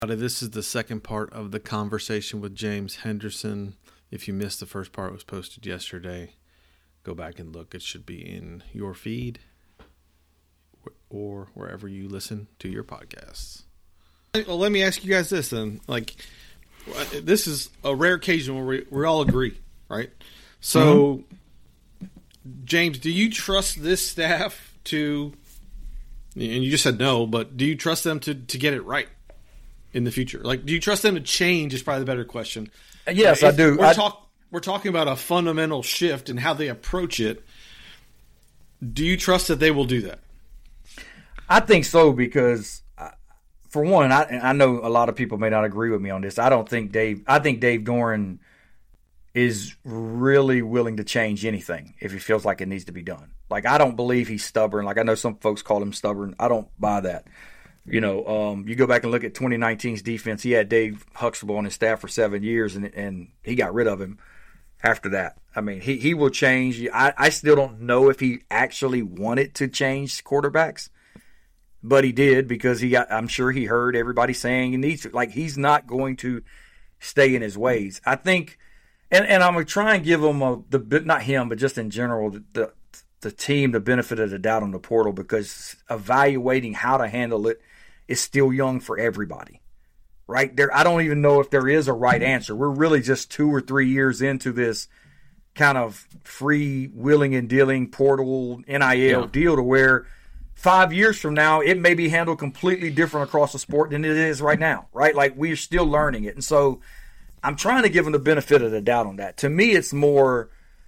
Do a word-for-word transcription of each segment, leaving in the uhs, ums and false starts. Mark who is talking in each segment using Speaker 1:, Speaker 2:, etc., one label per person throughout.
Speaker 1: This is the second part of the conversation with James Henderson. If you missed the first part, it was posted yesterday. Go back and look. It should be in your feed or wherever you listen to your podcasts. Well, let me ask you guys this then. Like, this is a rare occasion where we, we all agree, right? So, mm-hmm. James, do you trust this staff to, and you just said no, but do you trust them to, to get it right in the future? Like, do you trust them to change is probably the better question.
Speaker 2: Yes,
Speaker 1: if
Speaker 2: I do.
Speaker 1: We're,
Speaker 2: I,
Speaker 1: talk, we're talking about a fundamental shift in how they approach it. Do you trust that they will do that?
Speaker 2: I think so because, uh, for one, I, I know a lot of people may not agree with me on this. I don't think Dave – I think Dave Doeren is really willing to change anything if he feels like it needs to be done. Like, I don't believe he's stubborn. Like, I know some folks call him stubborn. I don't buy that. You know, um, you go back and look at twenty nineteen's defense. He had Dave Huxtable on his staff for seven years, and and he got rid of him after that. I mean, he, he will change. I, I still don't know if he actually wanted to change quarterbacks, but he did because he got. I'm sure he heard everybody saying he needs to. Like, he's not going to stay in his ways. I think, and, and I'm going to try and give him a the not him, but just in general the. the the team the benefit of the doubt on the portal because evaluating how to handle it is still young for everybody, right? There, I don't even know if there is a right answer. We're really just two or three years into this kind of free willing and dealing portal N I L yeah. deal to where five years from now, it may be handled completely different across the sport than it is right now, right? Like, we're still learning it. And so I'm trying to give them the benefit of the doubt on that. To me, it's more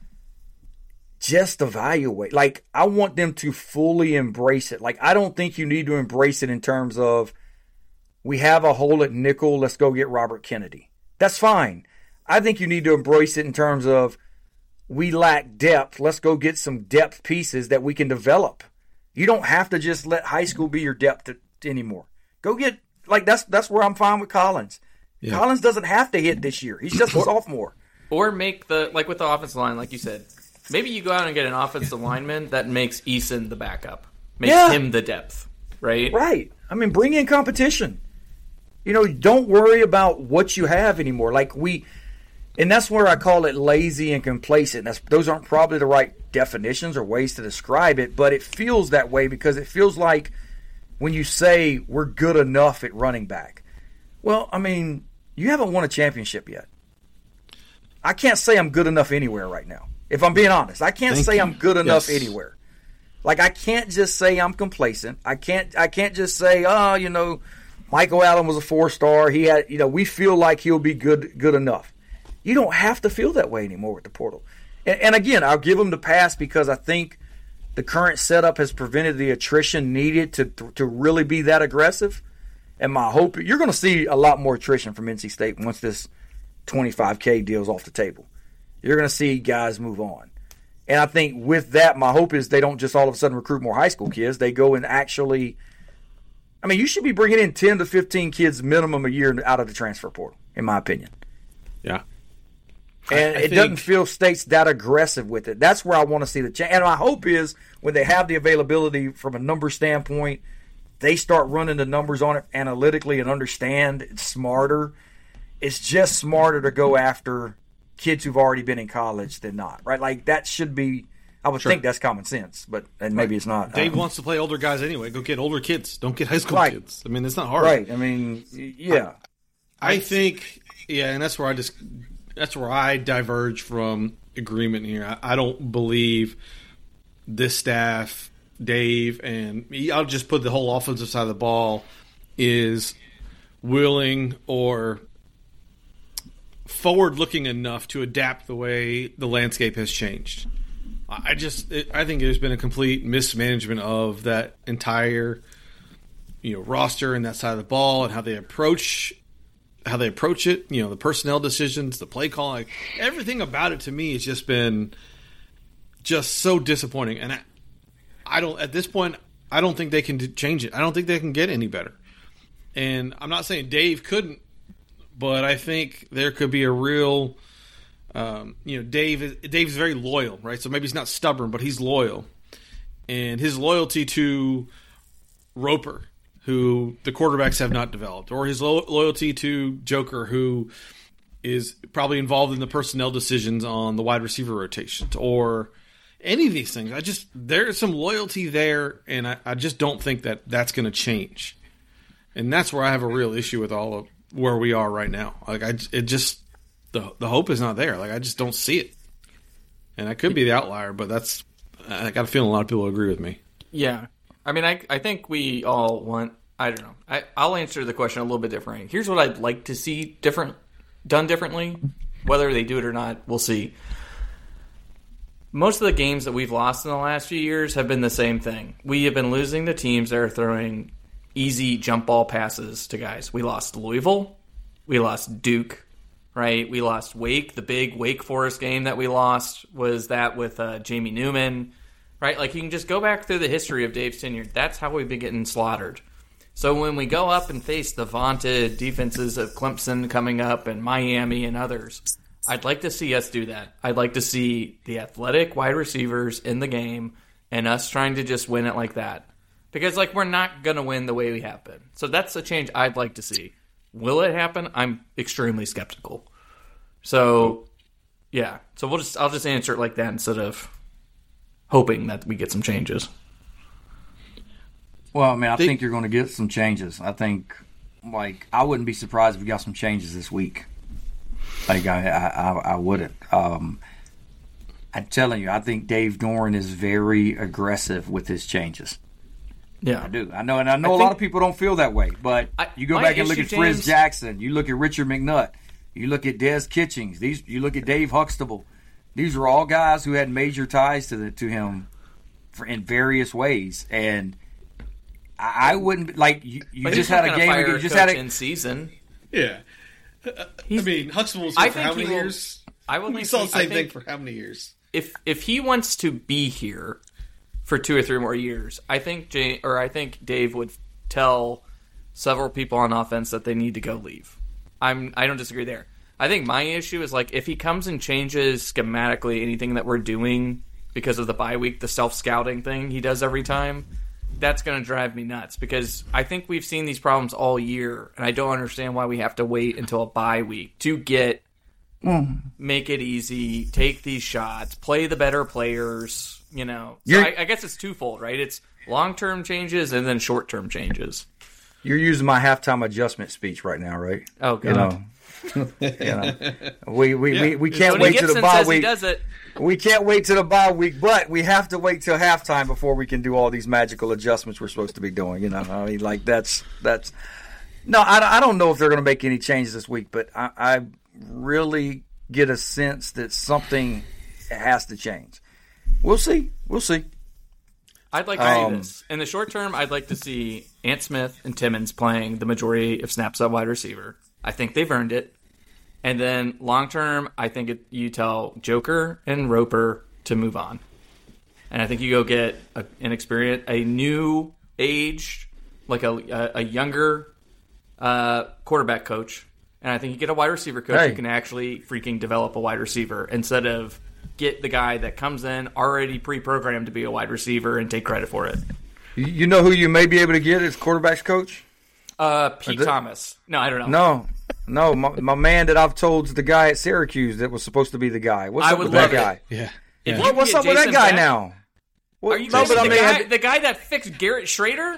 Speaker 2: just evaluate. Like, I want them to fully embrace it. Like, I don't think you need to embrace it in terms of we have a hole at nickel, let's go get Robert Kennedy. That's fine. I think you need to embrace it in terms of we lack depth, let's go get some depth pieces that we can develop. You don't have to just let high school be your depth anymore. Go get, like, that's that's where I'm fine with Collins. Yeah. Collins doesn't have to hit this year. He's just a sophomore.
Speaker 3: Or make the, like with the offensive line, like you said, maybe you go out and get an offensive lineman that makes Eason the backup. Makes yeah. him the depth, right?
Speaker 2: Right. I mean, bring in competition. You know, don't worry about what you have anymore. Like, we – and that's where I call it lazy and complacent. That's, those aren't probably the right definitions or ways to describe it, but it feels that way because it feels like when you say we're good enough at running back. Well, I mean, you haven't won a championship yet. I can't say I'm good enough anywhere right now. If I'm being honest, I can't Thank say you. I'm good enough yes. anywhere. Like, I can't just say I'm complacent. I can't I can't just say, oh, you know, Michael Allen was a four-star. He had, you know, we feel like he'll be good good enough. You don't have to feel that way anymore with the portal. And, and again, I'll give him the pass because I think the current setup has prevented the attrition needed to to really be that aggressive. And my hope, you're going to see a lot more attrition from N C State once this twenty-five K deal's off the table. You're going to see guys move on. And I think with that, my hope is they don't just all of a sudden recruit more high school kids. They go and actually – I mean, you should be bringing in ten to fifteen kids minimum a year out of the transfer portal, in my opinion.
Speaker 1: Yeah.
Speaker 2: And I, I it think... doesn't feel State's that aggressive with it. That's where I want to see the change. And my hope is when they have the availability from a number standpoint, they start running the numbers on it analytically and understand it's smarter. It's just smarter to go after – kids who've already been in college than not, right? Like, that should be – I would sure. think that's common sense, but and maybe right. it's not.
Speaker 1: Dave
Speaker 2: um,
Speaker 1: wants to play older guys anyway. Go get older kids. Don't get high school
Speaker 2: right.
Speaker 1: kids. I mean, it's not hard.
Speaker 2: Right. I mean, yeah.
Speaker 1: I, I think – yeah, and that's where I just – that's where I diverge from agreement here. I, I don't believe this staff, Dave, and I'll just put the whole offensive side of the ball is willing or – forward-looking enough to adapt the way the landscape has changed. I just, I think there's been a complete mismanagement of that entire, you know, roster and that side of the ball and how they approach, how they approach it. You know, the personnel decisions, the play calling, everything about it to me has just been just so disappointing. And I, I don't at this point, I don't think they can change it. I don't think they can get any better. And I'm not saying Dave couldn't. But I think there could be a real, um, you know, Dave is, Dave's very loyal, right? So maybe he's not stubborn, but he's loyal. And his loyalty to Roper who the quarterbacks have not developed, or his lo- loyalty to Joker, who is probably involved in the personnel decisions on the wide receiver rotations, or any of these things. I just, there's some loyalty there, and I, I just don't think that that's going to change. And that's where I have a real issue with all of where we are right now. Like, I, it just, the the hope is not there. Like, I just don't see it. And I could be the outlier, but that's, I got a feeling a lot of people agree with me.
Speaker 3: Yeah. I mean, I I think we all want, I don't know. I, I'll answer the question a little bit differently. Here's what I'd like to see different, done differently. Whether they do it or not, we'll see. Most of the games that we've lost in the last few years have been the same thing. We have been losing to teams that are throwing easy jump ball passes to guys. We lost Louisville. We lost Duke, right? We lost Wake. The big Wake Forest game that we lost was that with uh, Jamie Newman, right? Like, you can just go back through the history of Dave's tenure. That's how we've been getting slaughtered. So when we go up and face the vaunted defenses of Clemson coming up and Miami and others, I'd like to see us do that. I'd like to see the athletic wide receivers in the game and us trying to just win it like that. Because, like, we're not going to win the way we have been. So that's a change I'd like to see. Will it happen? I'm extremely skeptical. So, yeah. So we'll just I'll just answer it like that instead of hoping that we get some changes.
Speaker 2: Well, I mean, I think you're going to get some changes. I think, like, I wouldn't be surprised if we got some changes this week. Like, I, I, I wouldn't. Um, I'm telling you, I think Dave Doeren is very aggressive with his changes.
Speaker 3: Yeah,
Speaker 2: I do. I know, and I know
Speaker 3: I
Speaker 2: a
Speaker 3: think,
Speaker 2: lot of people don't feel that way. But
Speaker 3: I,
Speaker 2: you go back and look at
Speaker 3: issue,
Speaker 2: Frizz
Speaker 3: James,
Speaker 2: Jackson. You look at Richard McNutt. You look at Des Kitchings. These. You look at Dave Huxtable. These are all guys who had major ties to the, to him for, in various ways. And I, I wouldn't like you. You just had a game. You just had a
Speaker 3: in season.
Speaker 1: Yeah. Uh, I mean, Huxtable was here for how many
Speaker 3: will,
Speaker 1: years?
Speaker 3: I would
Speaker 1: we saw the same thing for how many years?
Speaker 3: If if he wants to be here for two or three more years, I think Jay, or I think Dave would tell several people on offense that they need to go leave. I'm I don't disagree there. I think my issue is, like, if he comes and changes schematically anything that we're doing because of the bye week, the self-scouting thing he does every time, that's going to drive me nuts, because I think we've seen these problems all year, and I don't understand why we have to wait until a bye week to get mm. make it easy, take these shots, play the better players, you know. So I, I guess it's twofold, right? It's long-term changes and then short-term changes.
Speaker 2: You're using my halftime adjustment speech right now, right?
Speaker 3: Oh, God.
Speaker 2: You know, you know. we, we, yeah. we, we can't
Speaker 3: Tony
Speaker 2: wait
Speaker 3: Gibson
Speaker 2: till the bye
Speaker 3: says
Speaker 2: week.
Speaker 3: He does it.
Speaker 2: We can't wait till the bye week, but we have to wait till halftime before we can do all these magical adjustments we're supposed to be doing. You know, I mean, like that's that's. No, I, I don't know if they're going to make any changes this week, but I, I really get a sense that something has to change. We'll see. We'll see.
Speaker 3: I'd like to um, see this. In the short term, I'd like to see Ant Smith and Timmons playing the majority of snaps at wide receiver. I think they've earned it. And then long term, I think it, you tell Joker and Roper to move on. And I think you go get a, an experience, a new age, like a, a, a younger uh, quarterback coach. And I think you get a wide receiver coach
Speaker 2: hey.
Speaker 3: who can actually freaking develop a wide receiver instead of get the guy that comes in already pre-programmed to be a wide receiver and take credit for it.
Speaker 2: You know who you may be able to get as quarterback's coach?
Speaker 3: Uh, Pete Thomas. No, I don't know.
Speaker 2: No, no, my, my man that I've told is the guy at Syracuse that was supposed to be the guy. What's
Speaker 3: I
Speaker 2: up
Speaker 3: would
Speaker 2: with that
Speaker 3: love
Speaker 2: guy?
Speaker 1: Yeah.
Speaker 3: If
Speaker 2: yeah. What's up with that guy
Speaker 3: Beck,
Speaker 2: now? What,
Speaker 3: are you
Speaker 2: no,
Speaker 3: the,
Speaker 2: I mean,
Speaker 3: guy, the guy that fixed Garrett Schrader?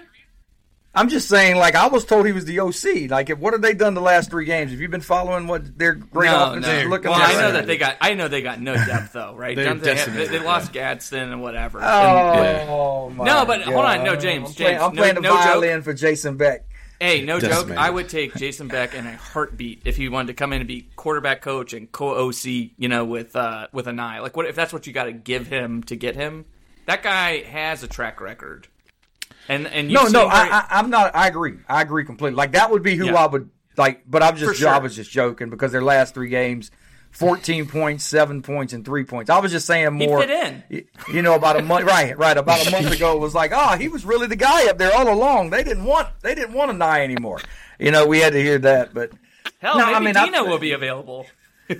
Speaker 2: I'm just saying, like, I was told he was the O C. Like, what have they done the last three games? Have you been following what their great
Speaker 3: no,
Speaker 2: offense
Speaker 3: no.
Speaker 2: is looking
Speaker 3: well,
Speaker 2: like?
Speaker 3: I know that they got. I know they got no depth though, right?
Speaker 1: they,
Speaker 3: they, they lost Gadsden and whatever.
Speaker 2: Oh,
Speaker 3: and,
Speaker 2: oh my
Speaker 3: no, but
Speaker 2: God.
Speaker 3: hold on, no, James.
Speaker 2: I'm playing,
Speaker 3: James,
Speaker 2: I'm playing
Speaker 3: no,
Speaker 2: the
Speaker 3: no
Speaker 2: violin
Speaker 3: joke.
Speaker 2: for Jason Beck.
Speaker 3: Hey, no
Speaker 1: Decimated.
Speaker 3: joke. I would take Jason Beck in a heartbeat if he wanted to come in and be quarterback coach and co-O C, you know, with uh, with an eye. Like, what if that's what you got to give him to get him? That guy has a track record. And and
Speaker 2: no, no,
Speaker 3: very...
Speaker 2: I, I, I'm not. I agree. I agree completely. Like that would be who
Speaker 3: yeah.
Speaker 2: I would like. But I'm just,
Speaker 3: sure.
Speaker 2: I was just joking because their last three games, fourteen points, seven points, and three points. I was just saying more.
Speaker 3: He fit in.
Speaker 2: You know, about a month, right, right. About a month ago, it was like, oh, he was really the guy up there all along. They didn't want, they didn't want a nigh anymore. You know, we had to hear that. But
Speaker 3: hell,
Speaker 2: no,
Speaker 3: maybe
Speaker 2: I mean,
Speaker 3: Dino
Speaker 2: I,
Speaker 3: will be available.
Speaker 1: Yeah.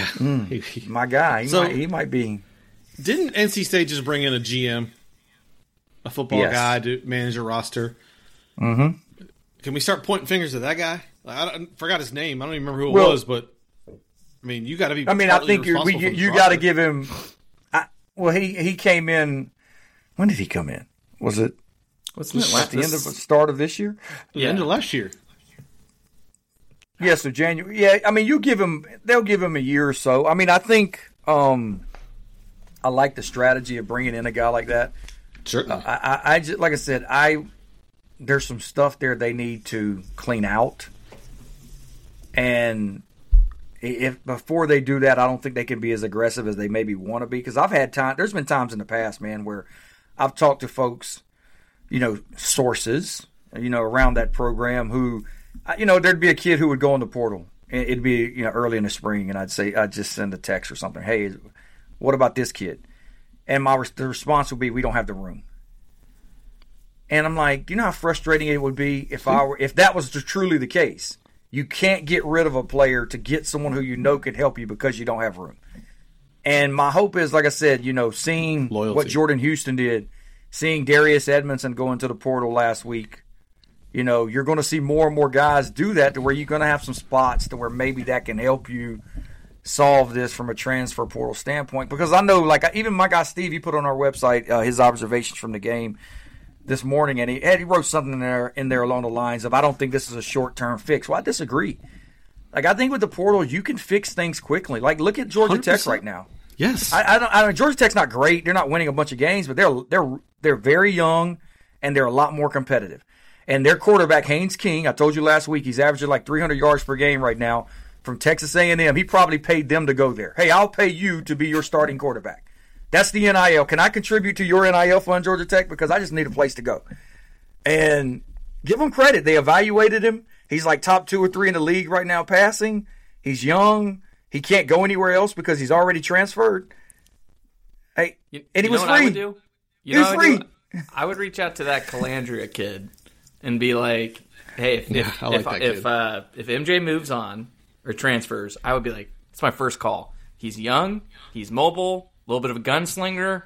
Speaker 2: Mm, my guy, he,
Speaker 1: so,
Speaker 2: might, he might be.
Speaker 1: Didn't N C State just bring in a G M? A football
Speaker 2: yes.
Speaker 1: guy to manage a roster.
Speaker 2: Mm-hmm.
Speaker 1: can we start pointing fingers at that guy? I, I forgot his name. I don't even remember who it
Speaker 2: well,
Speaker 1: was, but I mean, you got to be.
Speaker 2: I mean, I think you you, you got to give him. I, well, he he came in. When did he come in? Was it?
Speaker 3: Wasn't it
Speaker 2: at the end of the start of this year?
Speaker 1: The yeah. end of last year.
Speaker 2: Yeah, so January. Yeah, I mean, you give him. They'll give him a year or so. I mean, I think. Um, I like the strategy of bringing in a guy like that.
Speaker 1: Certainly.
Speaker 2: Uh, I, I, I just, like I said, I there's some stuff there they need to clean out, and if before they do that, I don't think they can be as aggressive as they maybe want to be. Because I've had time. There's been times in the past, man, where I've talked to folks, you know, sources, you know, around that program who, you know, there'd be a kid who would go in the portal. It'd be, you know, early in the spring, and I'd say, I'd just send a text or something. Hey, what about this kid? And my the response would be, we don't have the room. And I'm like, you know how frustrating it would be if I were, if that was truly the case. You can't get rid of a player to get someone who you know could help you because you don't have room. And my hope is, like I said, you know, seeing Loyalty. What Jordan Houston did, seeing Darius Edmondson go into the portal last week, you know, you're going to see more and more guys do that to where you're going to have some spots to where maybe that can help you solve this from a transfer portal standpoint. Because I know, like, even my guy Steve, he put on our website uh, his observations from the game this morning, and he, and he wrote something in there, in there along the lines of, I don't think this is a short-term fix. Well, I disagree. Like, I think with the portal, you can fix things quickly. Like, look at Georgia one hundred percent Tech right now.
Speaker 1: Yes.
Speaker 2: I, I don't. I mean, Georgia Tech's not great. They're not winning a bunch of games, but they're they're they're very young, and they're a lot more competitive. And their quarterback, Haynes King, I told you last week, he's averaging like three hundred yards per game right now from Texas A and M. He probably paid them to go there. Hey, I'll pay you to be your starting quarterback. That's the N I L. Can I contribute to your N I L fund, Georgia Tech? Because I just need a place to go. And give them credit. They evaluated him. He's like top two or three in the league right now passing. He's young. He can't go anywhere else because he's already transferred. Hey,
Speaker 3: you,
Speaker 2: and he
Speaker 3: you
Speaker 2: was
Speaker 3: know
Speaker 2: free.
Speaker 3: What I would do? You
Speaker 2: he was
Speaker 3: know
Speaker 2: free.
Speaker 3: I, would I would reach out to that Calandria kid and be like, "Hey, if
Speaker 1: yeah,
Speaker 3: if
Speaker 1: I like
Speaker 3: if,
Speaker 1: that
Speaker 3: if,
Speaker 1: kid.
Speaker 3: uh, if M J moves on or transfers, I would be like, it's my first call. He's young, he's mobile, a little bit of a gunslinger.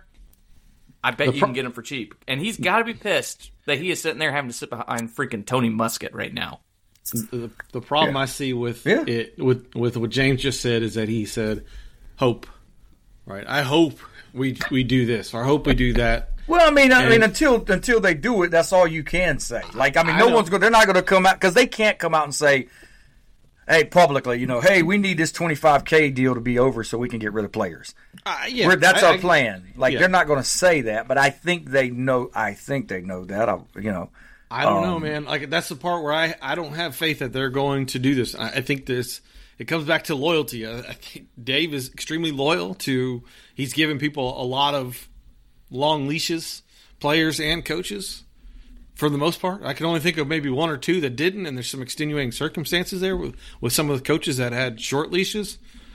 Speaker 3: I bet
Speaker 2: The
Speaker 3: you
Speaker 2: pro-
Speaker 3: can get him for cheap. And he's got to be pissed that he is sitting there having to sit behind freaking Tony Muskett right now."
Speaker 1: The, the problem
Speaker 2: Yeah.
Speaker 1: I see with
Speaker 2: Yeah.
Speaker 1: it with with what James just said is that he said hope, right? I hope we we do this, or I hope we do that.
Speaker 2: Well, I mean, I
Speaker 1: And-
Speaker 2: mean, until until they do it, that's all you can say. Like, I mean,
Speaker 1: I
Speaker 2: no
Speaker 1: know.
Speaker 2: one's going. They're not going to come out because they can't come out and say, "Hey, publicly, you know, hey, we need this twenty-five K deal to be over so we can get rid of players."
Speaker 1: Uh, yeah,
Speaker 2: We're, that's
Speaker 1: I-
Speaker 2: our
Speaker 1: I-
Speaker 2: plan. Like,
Speaker 1: yeah.
Speaker 2: they're not going to say that, but I think they know. I think they know that. I, you know,
Speaker 1: I don't
Speaker 2: Um,
Speaker 1: know, man. Like that's the part where I, I don't have faith that they're going to do this. I, I think this it comes back to loyalty. I, I think Dave is extremely loyal to. He's given people a lot of long leashes, players and coaches, for the most part. I can only think of maybe one or two that didn't, and there's some extenuating circumstances there with, with some of the coaches that had short leashes.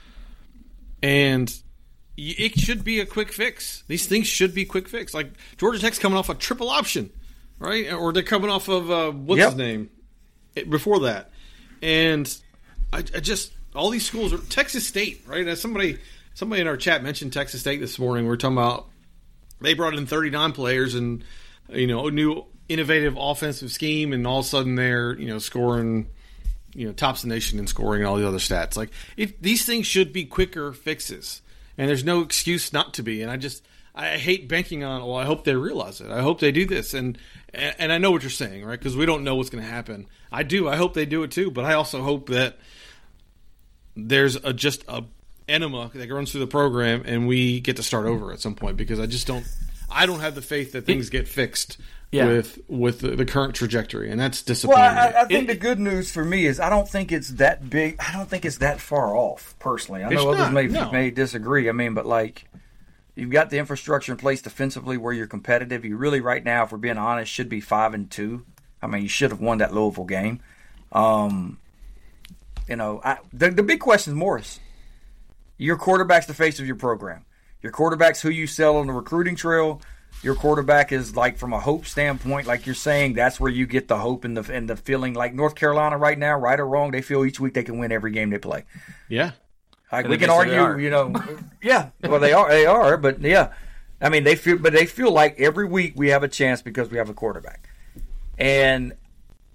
Speaker 1: And y- it should be a quick fix. These things should be quick fix. Like Georgia Tech's coming off a triple option. Right, or they're coming off of uh, what's
Speaker 2: Yep.
Speaker 1: his name It- before that, and I, I just all these schools are Texas State, right? As somebody somebody in our chat mentioned Texas State this morning. We we're talking about they brought in thirty-nine players and you know a new innovative offensive scheme, and all of a sudden they're you know scoring you know tops the nation in scoring and all the other stats. Like it, these things should be quicker fixes, and there's no excuse not to be. And I just. I hate banking on. Well, I hope they realize it. I hope they do this, and and I know what you're saying, right? Because we don't know what's going to happen. I do. I hope they do it too, but I also hope that there's a just a enema that runs through the program, and we get to start over at some point. Because I just don't. I don't have the faith that things get fixed
Speaker 3: Yeah.
Speaker 1: with with the, the current trajectory, and that's
Speaker 2: well,
Speaker 1: disappointing.
Speaker 2: I, I think
Speaker 3: It-
Speaker 2: the good news for me is I don't think it's that big. I don't think it's that far off. Personally, I know
Speaker 1: It's
Speaker 2: others
Speaker 1: not,
Speaker 2: may
Speaker 1: no.
Speaker 2: may disagree. I mean, but like. You've got the infrastructure in place defensively where you're competitive. You really, right now, if we're being honest, should be five and two. I mean, you should have won that Louisville game. Um, you know, I, the the big question is Morris. Your quarterback's the face of your program. Your quarterback's who you sell on the recruiting trail. Your quarterback is like from a hope standpoint, like you're saying, that's where you get the hope and the and the feeling. Like North Carolina right now, right or wrong, they feel each week they can win every game they play.
Speaker 1: yeah.
Speaker 2: Like
Speaker 3: And
Speaker 2: we
Speaker 3: they
Speaker 2: can
Speaker 3: basically
Speaker 2: argue,
Speaker 3: are.
Speaker 2: you know, yeah. Well, they are, they are, but yeah. I mean, they feel, but they feel like every week we have a chance because we have a quarterback. And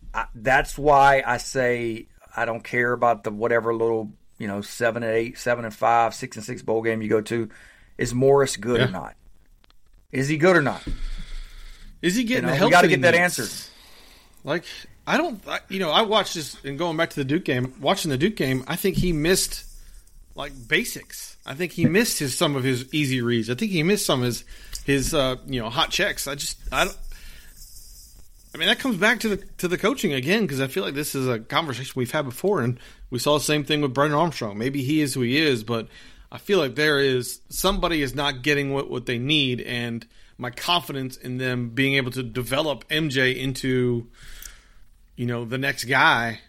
Speaker 2: I, that's why I say I don't care about the whatever little, you know, seven and eight, seven and five, six and six bowl game you go to. Is Morris good yeah. or not? Is he good or not?
Speaker 1: Is he getting
Speaker 2: you know,
Speaker 1: the help?
Speaker 2: We got to get that
Speaker 1: needs?
Speaker 2: answered.
Speaker 1: Like, I don't, I, you know, I watched this, and going back to the Duke game, watching the Duke game, I think he missed, like, basics. I think he missed his some of his easy reads. I think he missed some of his, his uh, you know, hot checks. I just, I don't, I mean, that comes back to the to the coaching again, because I feel like this is a conversation we've had before, and we saw the same thing with Brennan Armstrong. Maybe he is who he is, but I feel like there is, somebody is not getting what, what they need, and my confidence in them being able to develop M J into, you know, the next guy,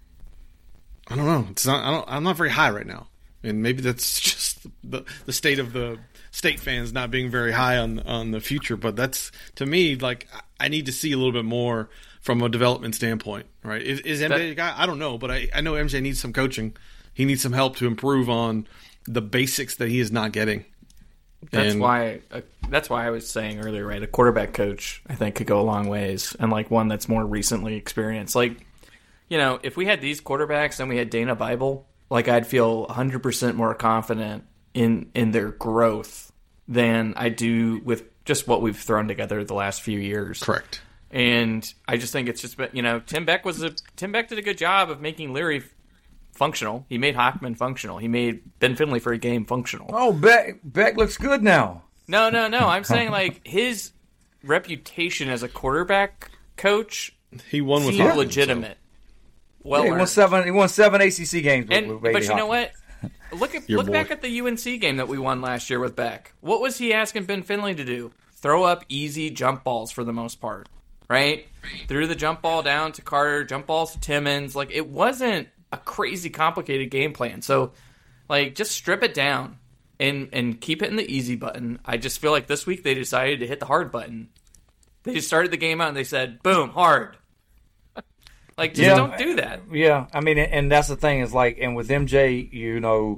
Speaker 1: I don't know. It's not, I don't, I'm not very high right now. And maybe that's just the, the state of the state fans not being very high on on the future. But that's, to me, like, I need to see a little bit more from a development standpoint, right? Is, is M J a guy? I don't know, but I, I know M J needs some coaching. He needs some help to improve on the basics that he is not getting.
Speaker 3: That's
Speaker 1: and,
Speaker 3: why uh, that's why I was saying earlier, right? A quarterback coach, I think, could go a long ways, and like one that's more recently experienced. Like, you know, if we had these quarterbacks and we had Dana Bible, like, I'd feel one hundred percent more confident in in their growth than I do with just what we've thrown together the last few years.
Speaker 1: Correct.
Speaker 3: And I just think it's just, you know, Tim Beck was a Tim Beck did a good job of making Leary functional. He made Hockman functional. He made Ben Finley for a game functional.
Speaker 2: Oh, Beck Beck looks good now.
Speaker 3: No, no, no. I'm saying, like, his reputation as a quarterback coach,
Speaker 1: he won with
Speaker 3: seemed
Speaker 1: Hockman,
Speaker 3: legitimate.
Speaker 1: So.
Speaker 3: Well,
Speaker 2: yeah, he won seven. He won seven A C C games. With,
Speaker 3: and,
Speaker 2: with
Speaker 3: but
Speaker 2: Baby
Speaker 3: you know
Speaker 2: Hockman.
Speaker 3: what? Look at
Speaker 1: Your
Speaker 3: look
Speaker 1: boy.
Speaker 3: back at the U N C game that we won last year with Beck. What was he asking Ben Finley to do? Throw up easy jump balls for the most part, right? Threw the jump ball down to Carter, jump balls to Timmons. Like, it wasn't a crazy complicated game plan. So, like, just strip it down and and keep it in the easy button. I just feel like this week they decided to hit the hard button. They just started the game out and they said, boom, hard. Like, just
Speaker 2: Yeah.
Speaker 3: don't do that.
Speaker 2: Yeah, I mean, and that's the thing is, like, and with M J, you know,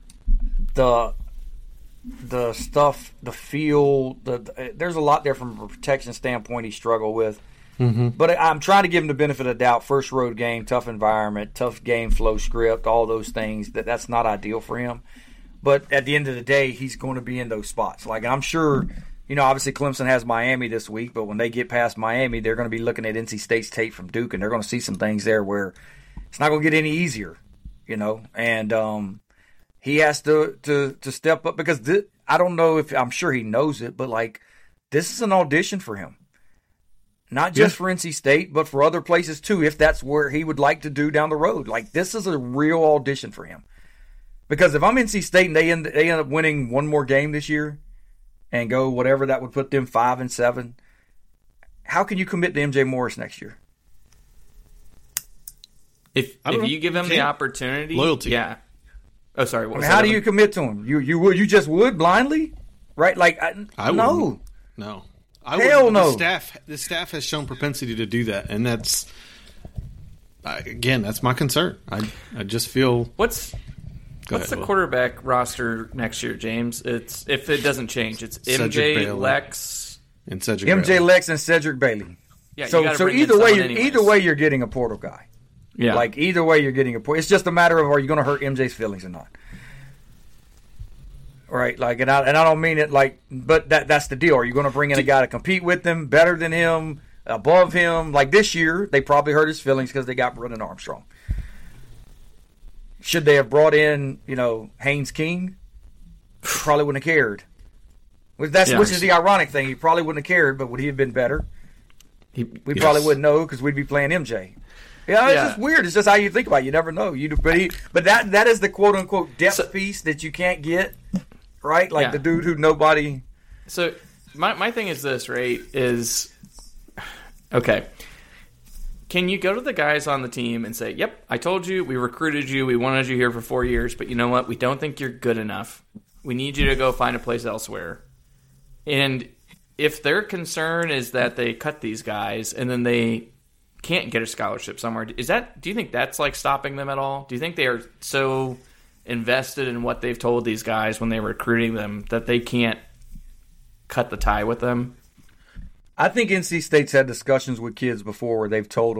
Speaker 2: the the stuff, the feel, the, the there's a lot there from a protection standpoint he struggled with.
Speaker 1: Mm-hmm.
Speaker 2: But I'm trying to give him the benefit of the doubt. First road game, tough environment, tough game flow script, all those things. That that's not ideal for him. But at the end of the day, he's going to be in those spots. Like, I'm sure, you know, obviously Clemson has Miami this week, but when they get past Miami, they're going to be looking at N C State's tape from Duke, and they're going to see some things there where it's not going to get any easier, you know. And um, he has to, to to step up because this, I don't know if I'm sure he knows it, but like this is an audition for him, not just yeah. for N C State, but for other places too. If that's where he would like to do down the road, like this is a real audition for him. Because if I'm N C State and they end they end up winning one more game this year, and go whatever that would put them five and seven, how can you commit to M J Morris next year?
Speaker 3: If if
Speaker 1: know.
Speaker 3: you give him
Speaker 1: You
Speaker 3: the
Speaker 1: can't.
Speaker 3: opportunity,
Speaker 1: Loyalty.
Speaker 3: yeah. Oh, sorry. What
Speaker 2: I
Speaker 3: was
Speaker 2: mean,
Speaker 3: that
Speaker 2: how do
Speaker 3: other-
Speaker 2: you commit to him? You you would you just would blindly, right? Like I,
Speaker 1: I
Speaker 2: no,
Speaker 1: wouldn't. No. I
Speaker 2: Hell
Speaker 1: wouldn't.
Speaker 2: no.
Speaker 1: The staff, the staff has shown propensity to do that, and that's I, again, that's my concern. I I just feel.
Speaker 3: What's
Speaker 1: Go
Speaker 3: what's
Speaker 1: ahead,
Speaker 3: the
Speaker 1: Will.
Speaker 3: quarterback roster next year, James? It's if it doesn't change, it's
Speaker 1: Cedric
Speaker 3: M J,
Speaker 1: Bailey.
Speaker 3: Lex.
Speaker 1: And Cedric
Speaker 2: M J
Speaker 1: Bailey.
Speaker 2: Lex and Cedric Bailey.
Speaker 3: Yeah, you
Speaker 2: so
Speaker 3: gotta
Speaker 2: so
Speaker 3: bring in
Speaker 2: either way,
Speaker 3: someone
Speaker 2: you're,
Speaker 3: anyways.
Speaker 2: either way, you're getting a portal guy.
Speaker 3: Yeah,
Speaker 2: Like either way, you're getting a portal. It's just a matter of are you going to hurt M J's feelings or not? Right, like, and I and I don't mean it like, but that that's the deal. Are you going to bring in a guy to compete with him, better than him, above him? Like this year, they probably hurt his feelings because they got Brennan Armstrong. Should they have brought in, you know, Haynes King? Probably wouldn't have cared. Which that's
Speaker 3: Yeah.
Speaker 2: which is the ironic thing. He probably wouldn't have cared, but would he have been better?
Speaker 3: He-
Speaker 2: We
Speaker 1: Yes.
Speaker 2: probably wouldn't know because we'd be playing M J. Yeah, it's
Speaker 3: Yeah.
Speaker 2: just weird. It's just how you think about it. You never know. You but he, but that that is the quote unquote depth
Speaker 3: So-
Speaker 2: piece that you can't get, right? Like
Speaker 3: Yeah.
Speaker 2: the dude who nobody.
Speaker 3: So my my thing is this, right? Is okay. Can you go to the guys on the team and say, "Yep, I told you, we recruited you, we wanted you here for four years, but you know what? We don't think you're good enough. We need you to go find a place elsewhere." And if their concern is that they cut these guys and then they can't get a scholarship somewhere, is that? Do you think that's like stopping them at all? Do you think they are so invested in what they've told these guys when they're recruiting them that they can't cut the tie with them?
Speaker 2: I think N C State's had discussions with kids before where they've told them,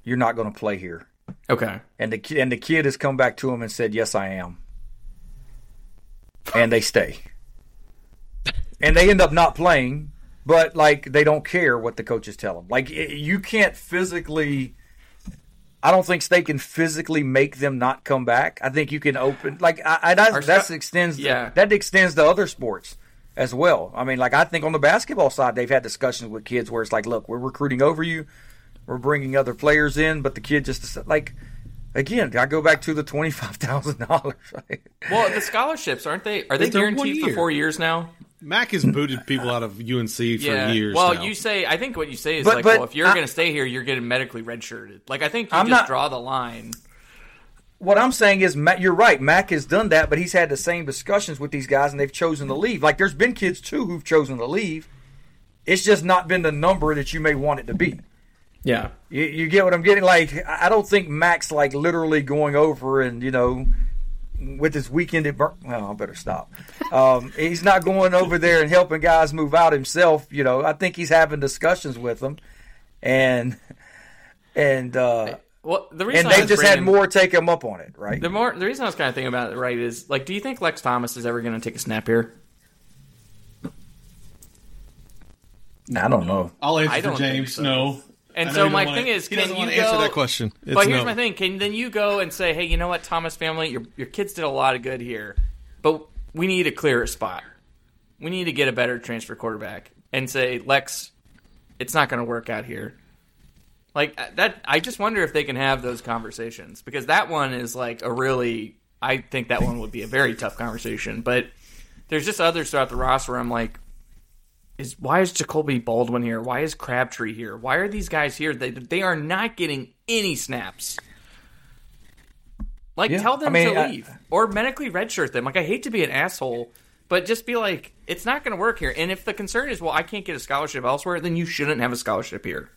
Speaker 2: you're not going to play here.
Speaker 3: Okay.
Speaker 2: And the ki- and the kid has come back to him and said, yes, I am. And they stay. And they end up not playing, but, like, they don't care what the coaches tell them. Like, it, you can't physically – I don't think State can physically make them not come back. I think you can open – like, I, I, that that's extends
Speaker 3: yeah.
Speaker 2: that extends to other sports as well. I mean, like, I think on the basketball side, they've had discussions with kids where it's like, look, we're recruiting over you. We're bringing other players in, but the kid just – like, again, I go back to the twenty-five thousand dollars.
Speaker 3: Well, the scholarships, aren't they – are they
Speaker 1: They're one
Speaker 3: guaranteed for
Speaker 1: year.
Speaker 3: four years now?
Speaker 1: Mac has booted people out of U N C for
Speaker 3: Yeah.
Speaker 1: years
Speaker 3: Well,
Speaker 1: now.
Speaker 3: you say – I think what you say is
Speaker 2: But-
Speaker 3: like,
Speaker 2: but
Speaker 3: well, if you're
Speaker 2: I-
Speaker 3: going to stay here, you're getting medically redshirted. Like, I think you
Speaker 2: I'm
Speaker 3: just
Speaker 2: not-
Speaker 3: draw the line.
Speaker 2: What I'm saying is, Mac, you're right. Mac has done that, but he's had the same discussions with these guys, and they've chosen to leave. Like, there's been kids, too, who've chosen to leave. It's just not been the number that you may want it to be.
Speaker 3: Yeah.
Speaker 2: You, you get what I'm getting? Like, I don't think Mac's, like, literally going over and, you know, with his weekend at Bur- well, I better stop. Um, he's not going over there and helping guys move out himself. You know, I think he's having discussions with them, and and uh,
Speaker 3: Well, the reason
Speaker 2: and
Speaker 3: I
Speaker 2: they've
Speaker 3: was
Speaker 2: just had
Speaker 3: bringing-
Speaker 2: more take him up on it, right?
Speaker 3: The more the reason I was kind of thinking about it, right, is like, do you think Lex Thomas is ever going to take a snap here?
Speaker 2: I don't know.
Speaker 4: I'll answer
Speaker 3: I
Speaker 4: for
Speaker 3: don't think
Speaker 4: James.
Speaker 3: so.
Speaker 4: No.
Speaker 3: And
Speaker 4: I know
Speaker 3: so
Speaker 4: you
Speaker 3: my
Speaker 4: don't
Speaker 3: thing
Speaker 4: wanna-
Speaker 3: is,
Speaker 1: he
Speaker 3: can
Speaker 1: doesn't
Speaker 3: you
Speaker 1: want to
Speaker 3: go?
Speaker 1: answer that question. It's
Speaker 3: But here's
Speaker 1: no.
Speaker 3: my thing: can then you go and say, hey, you know what, Thomas family, your your kids did a lot of good here, but we need a clearer spot. We need to get a better transfer quarterback, and say, Lex, it's not going to work out here. Like that, I just wonder if they can have those conversations, because that one is like a really. I think that one would be a very tough conversation, but there's just others throughout the roster where I'm like, is why is Jacoby Baldwin here? Why is Crabtree here? Why are these guys here? They they are not getting any snaps. Like,
Speaker 2: Yeah,
Speaker 3: tell them
Speaker 2: I mean,
Speaker 3: to
Speaker 2: I-
Speaker 3: leave or medically redshirt them. Like, I hate to be an asshole, but just be like, it's not going to work here. And if the concern is, well, I can't get a scholarship elsewhere, then you shouldn't have a scholarship here.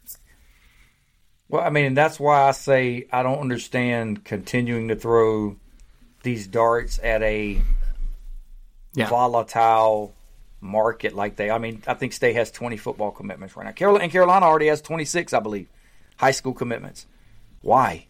Speaker 2: Well, I mean, and that's why I say I don't understand continuing to throw these darts at a
Speaker 3: Yeah.
Speaker 2: volatile market like they. I mean, I think State has twenty football commitments right now. Carolina and Carolina already has twenty-six, I believe, high school commitments. Why?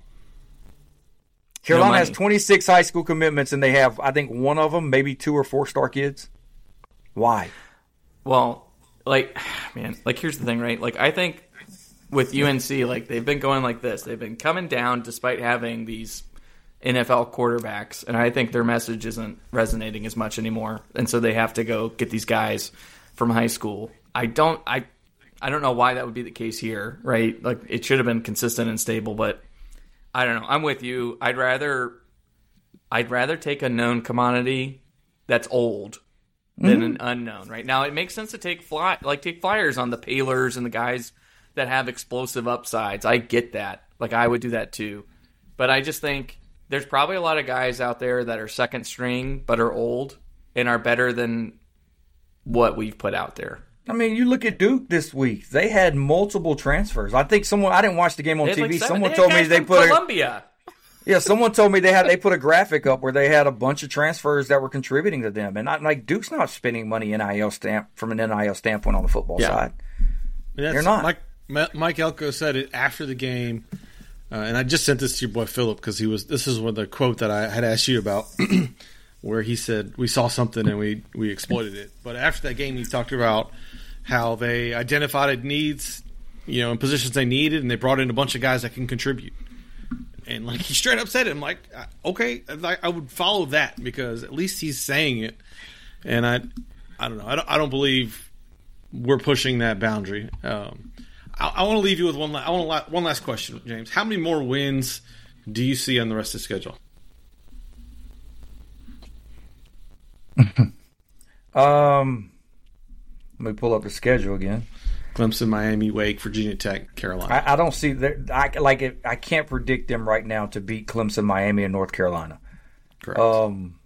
Speaker 2: Carolina has
Speaker 3: money.
Speaker 2: twenty-six high school commitments, and they have, I think, one of them, maybe two or four star kids. Why?
Speaker 3: Well, like, man, like, here's the thing, right? Like, I think with U N C, like, they've been going like this. They've been coming down despite having these N F L quarterbacks, and I think their message isn't resonating as much anymore, and so they have to go get these guys from high school. I don't, I, I don't know why that would be the case here, right? Like, it should have been consistent and stable, but I don't know. I'm with you. I'd rather, I'd rather take a known commodity that's old than an unknown. Right now, it makes sense to take fly, like take flyers on the Paylors and the guys that have explosive upsides. I get that. Like, I would do that too, but I just think there's probably a lot of guys out there that are second string but are old and are better than what we've put out there.
Speaker 2: I mean, you look at Duke this week. They had multiple transfers. I think someone, I didn't watch the game on
Speaker 3: They had
Speaker 2: T V.
Speaker 3: like seven-
Speaker 2: someone
Speaker 3: they had
Speaker 2: told me
Speaker 3: guys
Speaker 2: they
Speaker 3: from
Speaker 2: put a,
Speaker 3: Columbia.
Speaker 2: yeah, someone told me they had they put a graphic up where they had a bunch of transfers that were contributing to them. And not like Duke's not spending money N I L stamp from an N I L standpoint on the football
Speaker 3: Yeah.
Speaker 2: side.
Speaker 1: That's-
Speaker 2: They're not.
Speaker 1: Mike, Ma- Mike Elko said it after the game, uh, and I just sent this to your boy Philip because he was. This is one the quote that I had asked you about, where he said we saw something and we we exploited it. But after that game, he talked about how they identified needs, you know, in positions they needed, and they brought in a bunch of guys that can contribute. And like he straight up said it, I'm like, okay, I, I would follow that because at least he's saying it. And I, I don't know, I don't, I don't believe we're pushing that boundary. Um, I, I want to leave you with one. La- I want la- one last question, James. How many more wins do you see on the rest of the schedule?
Speaker 2: Um, let me pull up the schedule again.
Speaker 1: Clemson, Miami, Wake, Virginia Tech, Carolina.
Speaker 2: I, I don't see that. I like it. I can't predict them right now to beat Clemson, Miami, and North Carolina.
Speaker 1: Correct.
Speaker 2: Um,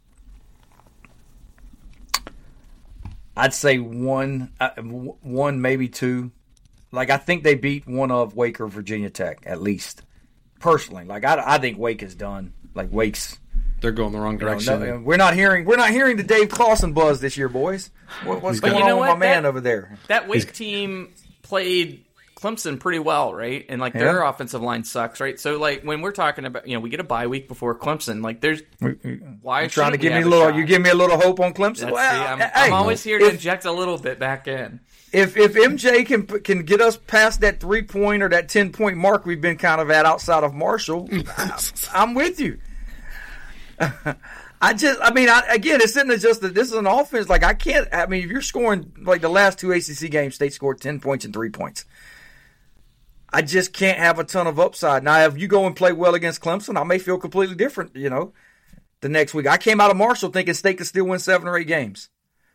Speaker 2: I'd say one, uh, one maybe two. Like I think they beat one of Wake or Virginia Tech at least. Personally, like I, I think Wake is done. Like Wake's.
Speaker 1: They're going the wrong
Speaker 2: You know,
Speaker 1: direction.
Speaker 2: no, we're not hearing. We're not hearing the Dave Clawson buzz this year, boys. What, what's
Speaker 3: But
Speaker 2: going
Speaker 3: you know
Speaker 2: on with
Speaker 3: what?
Speaker 2: my man
Speaker 3: That-
Speaker 2: over there?
Speaker 3: That Wake team played Clemson pretty well, right? And like their
Speaker 2: Yeah.
Speaker 3: offensive line sucks, right? So like when we're talking about, you know, we get a bye week before Clemson. Like there's why
Speaker 2: You're trying to
Speaker 3: shouldn't we
Speaker 2: give me a
Speaker 3: have
Speaker 2: little.
Speaker 3: shot?
Speaker 2: You give me a little hope on Clemson.
Speaker 3: That's
Speaker 2: Well,
Speaker 3: the, I'm,
Speaker 2: hey,
Speaker 3: I'm always here to
Speaker 2: if,
Speaker 3: inject a little bit back in.
Speaker 2: If if M J can can get us past that three point or that ten point mark we've been kind of at outside of Marshall, I, I'm with you. I just, I mean, I, again, it's isn't just that this is an offense. Like I can't. I mean, if you're scoring like the last two A C C games, State scored ten points and three points. I just can't have a ton of upside. Now, if you go and play well against Clemson, I may feel completely different, you know, the next week. I came out of Marshall thinking State could still win seven or eight games.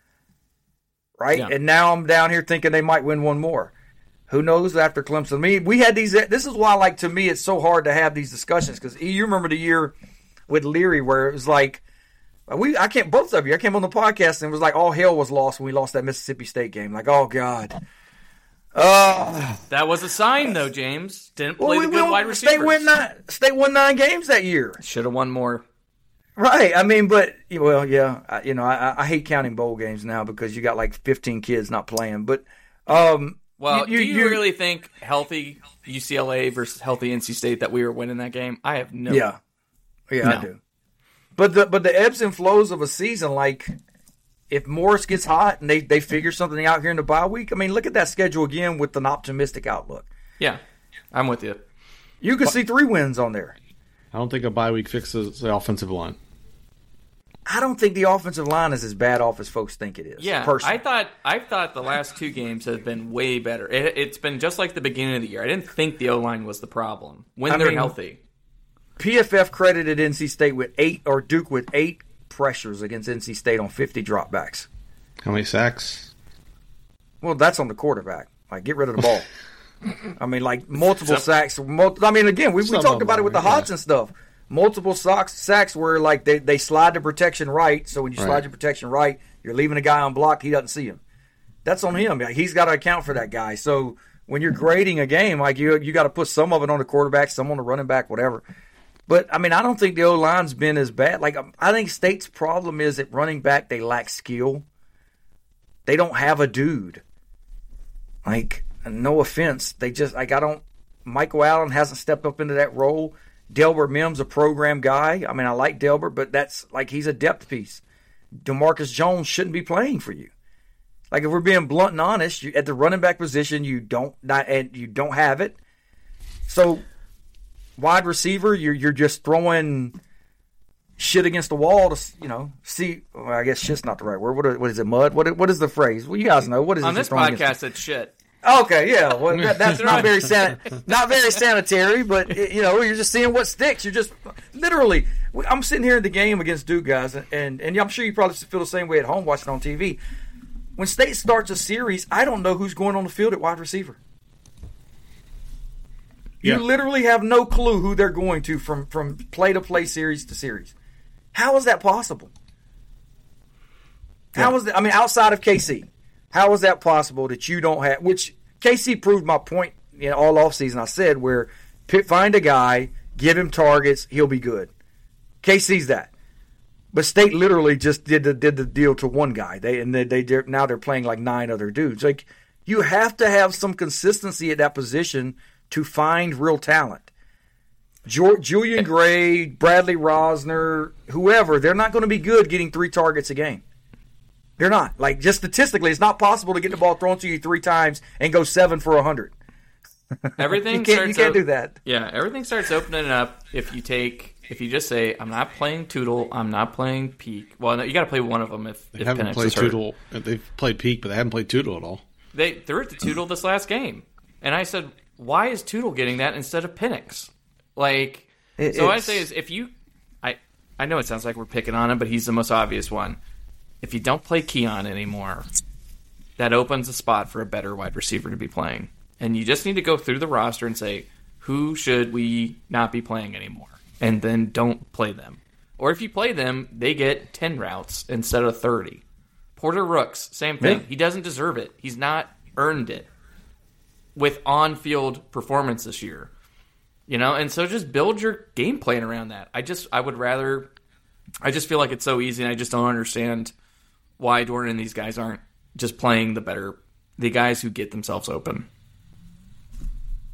Speaker 2: Right?
Speaker 3: Yeah.
Speaker 2: And now I'm down here thinking they might win one more. Who knows after Clemson? I mean, we had these. This is why, like, to me, it's so hard to have these discussions because you remember the year with Leary where it was like, we I can't, both of you, I came on the podcast and it was like all hell was lost when we lost that Mississippi State game. Like, oh, God. Uh,
Speaker 3: That was a sign, though, James. Didn't play
Speaker 2: well,
Speaker 3: the
Speaker 2: we,
Speaker 3: good
Speaker 2: we,
Speaker 3: wide receivers.
Speaker 2: State won nine. State won nine games that year.
Speaker 3: Should have won more.
Speaker 2: Right. I mean, but well, yeah. I, you know, I, I hate counting bowl games now because you got like fifteen kids not playing. But um,
Speaker 3: Well,
Speaker 2: you,
Speaker 3: do you,
Speaker 2: you-
Speaker 3: really think healthy U C L A versus healthy N C State that we were winning that game? I have no.
Speaker 2: Yeah, yeah,
Speaker 3: No.
Speaker 2: I do. But the but the ebbs and flows of a season, like if Morris gets hot and they they figure something out here in the bye week. I mean, look at that schedule again with an optimistic outlook.
Speaker 3: Yeah, I'm with you.
Speaker 2: You could see three wins on there.
Speaker 1: I don't think a bye week fixes the offensive line.
Speaker 2: I don't think the offensive line is as bad off as folks think it is.
Speaker 3: Yeah,
Speaker 2: personally.
Speaker 3: I thought I thought the last two games have been way better. It, it's been just like the beginning of the year. I didn't think the O line was the problem when
Speaker 2: I
Speaker 3: they're
Speaker 2: mean,
Speaker 3: healthy.
Speaker 2: P F F credited N C State with eight or Duke with eight pressures against N C State on fifty dropbacks.
Speaker 1: How many sacks?
Speaker 2: Well, that's on the quarterback. Like, get rid of the ball. I mean, like multiple
Speaker 3: Some-
Speaker 2: sacks. Mul- I mean, again, we, we
Speaker 1: Some
Speaker 2: talked
Speaker 1: of
Speaker 2: about it
Speaker 1: them
Speaker 2: with the
Speaker 1: are, yeah.
Speaker 2: Hodgson stuff. Multiple sacks, sacks where like they, they slide the protection right. So when you slide
Speaker 1: Right.
Speaker 2: your protection right, you're leaving a guy unblocked. He doesn't see him. That's on him. He's got to account for that guy. So when you're grading a game, like you you got to put some of it on the quarterback, some on the running back, whatever. But I mean, I don't think the O line's been as bad. Like I think State's problem is at running back they lack skill. They don't have a dude. Like, no offense, they just like I don't. Michael Allen hasn't stepped up into that role. Delbert Mims a program guy. I mean, I like Delbert, but that's like he's a depth piece. DeMarcus Jones shouldn't be playing for you. Like if we're being blunt and honest, you, at the running back position, you don't not and you don't have it. So wide receiver, you're you're just throwing shit against the wall to you know see. Well, I guess shit's not the right word. What, what is it? Mud? What what is the phrase? Well, you guys know what is
Speaker 3: On
Speaker 2: it
Speaker 3: this
Speaker 2: you're throwing against-
Speaker 3: podcast, it's shit.
Speaker 2: Okay, yeah, well, that, that's not very san- not very sanitary, but you know, you're just seeing what sticks. You're just literally. I'm sitting here in the game against Duke guys, and and, and I'm sure you probably feel the same way at home watching on T V. When State starts a series, I don't know who's going on the field at wide receiver. You
Speaker 1: Yeah.
Speaker 2: literally have no clue who they're going to from from play to play, series to series. How is that possible? How is that? I mean, outside of K C. How is that possible that you don't have? Which K C proved my point you know, all offseason. I said where pick, find a guy, give him targets, he'll be good. K C's that, but State literally just did the did the deal to one guy. They and they, they now they're playing like nine other dudes. Like you have to have some consistency at that position to find real talent. George, Julian Gray, Bradley Rosner, whoever, they're not going to be good getting three targets a game. They're not. Like, just statistically, it's not possible to get the ball thrown to you three times and go seven for a hundred.
Speaker 3: Everything
Speaker 2: You can't,
Speaker 3: starts
Speaker 2: you can't
Speaker 3: op-
Speaker 2: do that.
Speaker 3: Yeah, everything starts opening up if you take if you just say I'm not playing Tootle, I'm not playing Peak. Well, no, you got to play one of them if,
Speaker 1: They
Speaker 3: if
Speaker 1: haven't
Speaker 3: Penix
Speaker 1: played
Speaker 3: is hurt.
Speaker 1: Tootle. They've played Peak, but they haven't played Tootle at all.
Speaker 3: They threw it to Tootle this last game, and I said, why is Tootle getting that instead of Penix? Like,
Speaker 2: It-
Speaker 3: so what I
Speaker 2: it's-
Speaker 3: say is if you, I I know it sounds like we're picking on him, but he's the most obvious one. If you don't play Keon anymore, that opens a spot for a better wide receiver to be playing. And you just need to go through the roster and say, who should we not be playing anymore? And then don't play them. Or if you play them, they get ten routes instead of thirty. Porter Rooks, same thing.
Speaker 2: Yeah.
Speaker 3: He doesn't deserve it. He's not earned it with on-field performance this year. You know, and so just build your game plan around that. I just, I would rather, I just feel like it's so easy, and I just don't understand why Dornan and these guys aren't just playing the better, the guys who get themselves open.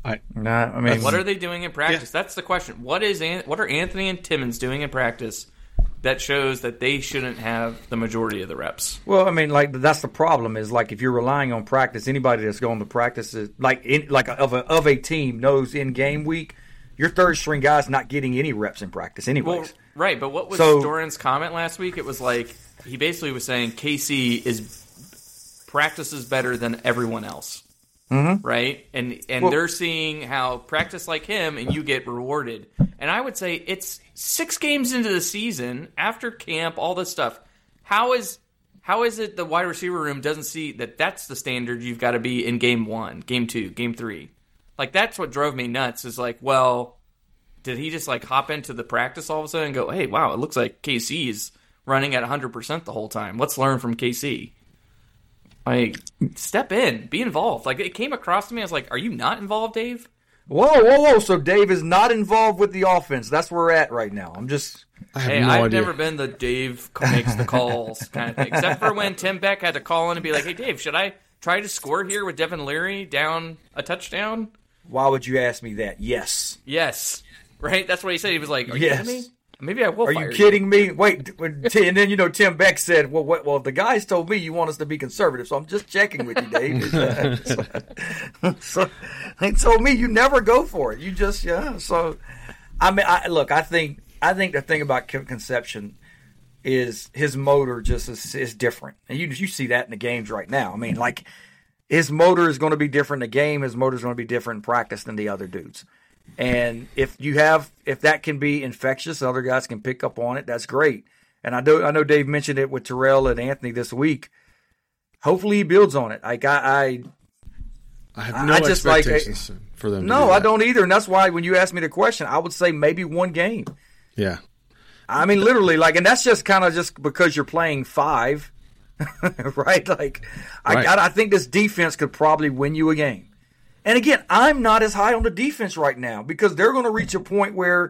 Speaker 1: I,
Speaker 2: Nah, I mean,
Speaker 3: What are they doing in practice?
Speaker 1: Yeah.
Speaker 3: That's the question. What is An- what are Anthony and Timmons doing in practice that shows that they shouldn't have the majority of the reps?
Speaker 2: Well, I mean, like that's the problem is like if you're relying on practice, anybody that's going to practice is like in, like of a of a team knows in game week, your third string guy's not getting any reps in practice anyways.
Speaker 3: Well, right, but what was
Speaker 2: So-
Speaker 3: Doran's comment last week? It was like he basically was saying K C is practices better than everyone else. Mm-hmm. Right? And and
Speaker 2: Well-
Speaker 3: they're seeing how practice like him and you get rewarded. And I would say it's six games into the season, after camp, all this stuff. How is how is it the wide receiver room doesn't see that that's the standard you've got to be in game one, game two, game three? Like, that's what drove me nuts is like, well, did he just like hop into the practice all of a sudden and go, hey, wow, it looks like K C is running at one hundred percent the whole time. Let's learn from K C. Like, step in, be involved. Like, it came across to me, I was like, are you not involved, Dave?
Speaker 2: Whoa, whoa, whoa! So Dave is not involved with the offense. That's where we're at right now. I'm just.
Speaker 1: I have
Speaker 3: Hey,
Speaker 1: no
Speaker 3: I've
Speaker 1: idea.
Speaker 3: never been the Dave makes the calls kind of thing, except for when Tim Beck had to call in and be like, hey, Dave, should I try to score here with Devin Leary down a touchdown?
Speaker 2: Why would you ask me that? Yes.
Speaker 3: Yes. Right? That's what he said. He was like, are you
Speaker 2: Yes.
Speaker 3: kidding me? Maybe I will
Speaker 2: Are
Speaker 3: fire
Speaker 2: you kidding me? Wait, when T- and then you know Tim Beck said, "Well, what, well, the guys told me you want us to be conservative, so I'm just checking with you, Dave." so, so they told me you never go for it. You just yeah. So, I mean, I, look, I think I think the thing about Con- Conception is his motor just is, is different, and you you see that in the games right now. I mean, like his motor is going to be different in the game. His motor is going to be different in practice than the other dudes. And if you have, if that can be infectious, other guys can pick up on it. That's great. And I know, I know Dave mentioned it with Terrell and Anthony this week. Hopefully, he builds on it. Like I,
Speaker 1: I have no
Speaker 2: I just like-
Speaker 1: expectations for them.
Speaker 2: I
Speaker 1: to
Speaker 2: no,
Speaker 1: do
Speaker 2: I
Speaker 1: that.
Speaker 2: don't either. And that's why when you asked me the question, I would say maybe one game.
Speaker 1: Yeah,
Speaker 2: I mean, literally, like, and that's just kind of just because you're playing five, right? Like,
Speaker 1: Right.
Speaker 2: I, I think this defense could probably win you a game. And again, I'm not as high on the defense right now because they're going to reach a point where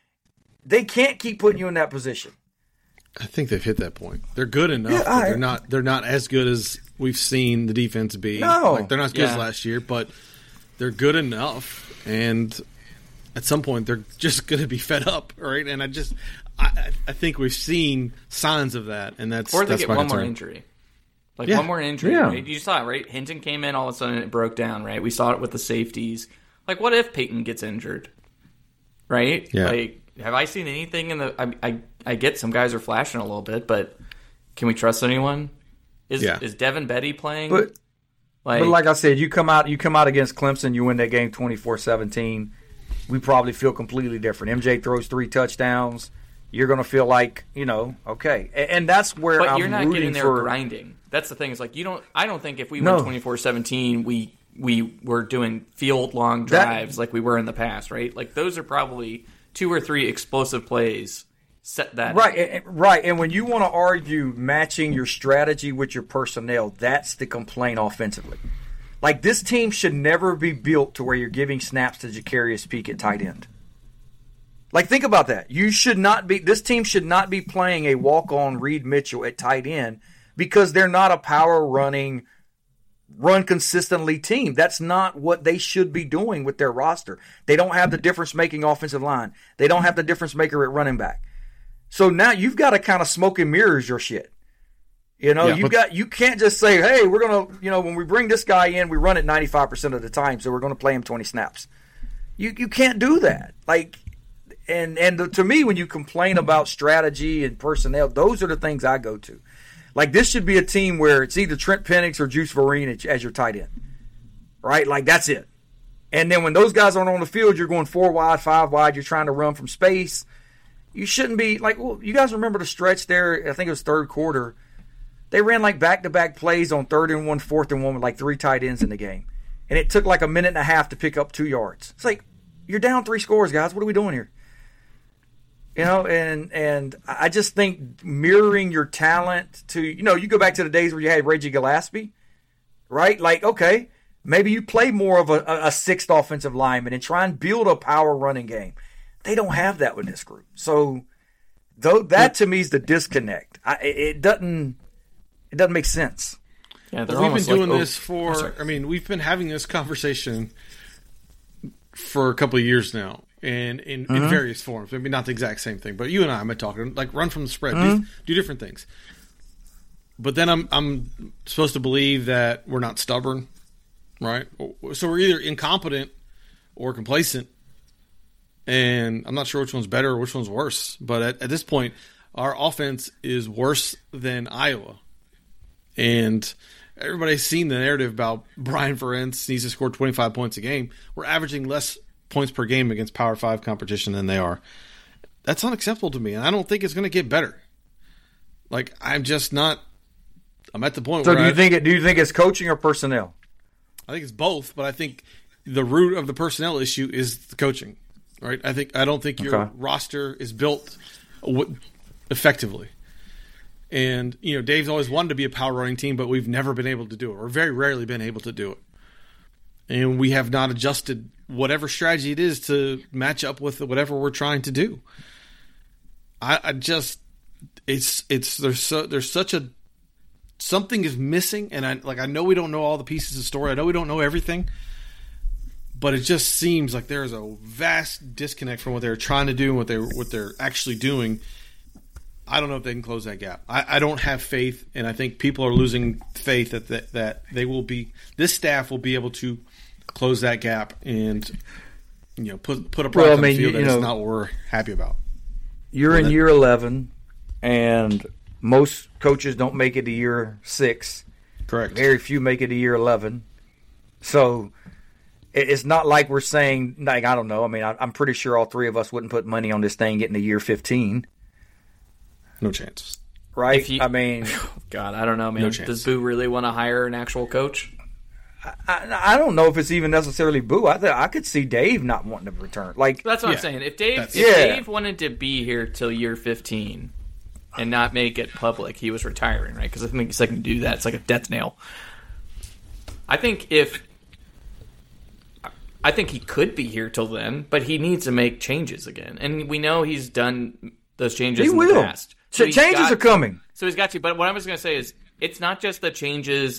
Speaker 2: they can't keep putting you in that position.
Speaker 1: I think they've hit that point. They're good enough,
Speaker 2: Yeah,
Speaker 1: but
Speaker 2: I-
Speaker 1: they're not. They're not as good as we've seen the defense be.
Speaker 2: No.
Speaker 1: Like, they're not as good as
Speaker 3: Yeah.
Speaker 1: last year, but they're good enough. And at some point, they're just going to be fed up, right? And I just, I, I think we've seen signs of that, and that's
Speaker 3: Or they
Speaker 1: that's
Speaker 3: get
Speaker 1: my
Speaker 3: one more
Speaker 1: concern.
Speaker 3: injury. Like,
Speaker 1: Yeah.
Speaker 3: one more injury,
Speaker 2: Yeah.
Speaker 3: right? You saw it, right? Hinton came in, all of a sudden it broke down, right? We saw it with the safeties. Like, what if Peyton gets injured? Right?
Speaker 1: Yeah.
Speaker 3: Like, have I seen anything in the... I, I I get some guys are flashing a little bit, but can we trust anyone? Is
Speaker 1: Yeah.
Speaker 3: is Devin Betty playing?
Speaker 2: But
Speaker 3: like,
Speaker 2: But like I said, you come out you come out against Clemson, you win that game twenty-four seventeen. We probably feel completely different. M J throws three touchdowns. You're going to feel like, you know, okay. And, and that's where
Speaker 3: but
Speaker 2: I'm
Speaker 3: you're not
Speaker 2: rooting
Speaker 3: getting there
Speaker 2: for.
Speaker 3: grinding. That's the thing. Is like, you don't... I don't think if we
Speaker 2: No.
Speaker 3: went twenty-four seventeen, we... We were doing field-long
Speaker 2: That-
Speaker 3: drives like we were in the past, right? Like, those are probably two or three explosive plays. Set that up.
Speaker 2: Right, and- and- right. And when you want to argue matching your strategy with your personnel, that's the complaint offensively. Like, this team should never be built to where you're giving snaps to Jacarius Peak at tight end. Like, think about that. You should not be. This team should not be playing a walk-on Reed Mitchell at tight end because they're not a power running, run consistently team. That's not what they should be doing with their roster. They don't have the difference-making offensive line. They don't have the difference maker at running back. So now you've got to kind of smoke and mirrors your shit. You know,
Speaker 1: Yeah,
Speaker 2: you've
Speaker 1: but-
Speaker 2: got you can't just say, "Hey, we're gonna," you know, when we bring this guy in, we run it ninety-five percent of the time, so we're going to play him twenty snaps. You you can't do that. Like, and and the, to me, when you complain about strategy and personnel, those are the things I go to. Like, this should be a team where it's either Trent Penix or Juice Vereen as- as your tight end, right? Like, that's it. And then when those guys aren't on the field, you're going four wide, five wide. You're trying to run from space. You shouldn't be like, well, you guys remember the stretch there? I think it was third quarter. They ran like back-to-back plays on third and one, fourth and one with like three tight ends in the game. And it took like a minute and a half to pick up two yards. It's like, you're down three scores, guys. What are we doing here? You know, and and I just think mirroring your talent to, you know, you go back to the days where you had Reggie Gillespie, right? Like, okay, maybe you play more of a, a sixth offensive lineman and try and build a power running game. They don't have that with this group. So though, that to me is the disconnect. I, it it doesn't it doesn't make sense.
Speaker 3: Yeah, they're
Speaker 1: We've been
Speaker 3: almost like,
Speaker 1: doing
Speaker 3: oh,
Speaker 1: this for.
Speaker 3: I'm sorry.
Speaker 1: I mean, we've been having this conversation for a couple of years now, and in, mm-hmm. in various forms. Maybe not the exact same thing, but you and I am talking like run from the spread, mm-hmm. do, do different things. But then I'm I'm supposed to believe that we're not stubborn, right? So we're either incompetent or complacent, and I'm not sure which one's better or which one's worse. But at, at this point, our offense is worse than Iowa, and everybody's seen the narrative about Brian Ferentz needs to score twenty-five points a game. We're averaging less points per game against Power Five competition than they are. That's unacceptable to me, and I don't think it's going to get better. Like I'm just not. I'm at the point
Speaker 2: so
Speaker 1: where.
Speaker 2: So do you
Speaker 1: I,
Speaker 2: think it? Do you think it's coaching or personnel?
Speaker 1: I think it's both, but I think the root of the personnel issue is the coaching. Right? I think I don't think your
Speaker 2: okay.
Speaker 1: roster is built effectively. And, you know, Dave's always wanted to be a power running team, but we've never been able to do it, or very rarely been able to do it. And we have not adjusted whatever strategy it is to match up with whatever we're trying to do. I, I just, it's, it's, there's so, there's such a, something is missing. And I, like, I know we don't know all the pieces of the story. I know we don't know everything, but it just seems like there is a vast disconnect from what they're trying to do and what they're, what they're actually doing. I don't know if they can close that gap. I, I don't have faith, and I think people are losing faith that, that that they will be. This staff will be able to close that gap and, you know, put put a product
Speaker 2: well, I mean,
Speaker 1: on the field
Speaker 2: you, you
Speaker 1: that
Speaker 2: know,
Speaker 1: is not what we're happy about.
Speaker 2: You're well, in that, year eleven, and most coaches don't make it to year six.
Speaker 1: Correct.
Speaker 2: Very few make it to year eleven. So it, it's not like we're saying, like, I don't know. I mean, I, I'm pretty sure all three of us wouldn't put money on this thing getting to year fifteen.
Speaker 1: No chance.
Speaker 2: Right?
Speaker 3: You,
Speaker 2: I mean,
Speaker 3: God, I don't know, man.
Speaker 1: No chance.
Speaker 3: Does Boo really want to hire an actual coach?
Speaker 2: I, I, I don't know if it's even necessarily Boo. I th- I could see Dave not wanting to return. Like
Speaker 3: that's what
Speaker 1: yeah,
Speaker 3: I'm saying. If Dave, if
Speaker 2: yeah.
Speaker 3: Dave wanted to be here till year fifteen and not make it public, he was retiring, right? Because I think he's like to do that. It's like a death nail. I think if I think he could be here till then, but he needs to make changes again, and we know he's done those changes
Speaker 2: he
Speaker 3: in
Speaker 2: will.
Speaker 3: the past.
Speaker 2: So changes
Speaker 3: got,
Speaker 2: are coming.
Speaker 3: So he's got to. But what I was going to say is, it's not just the changes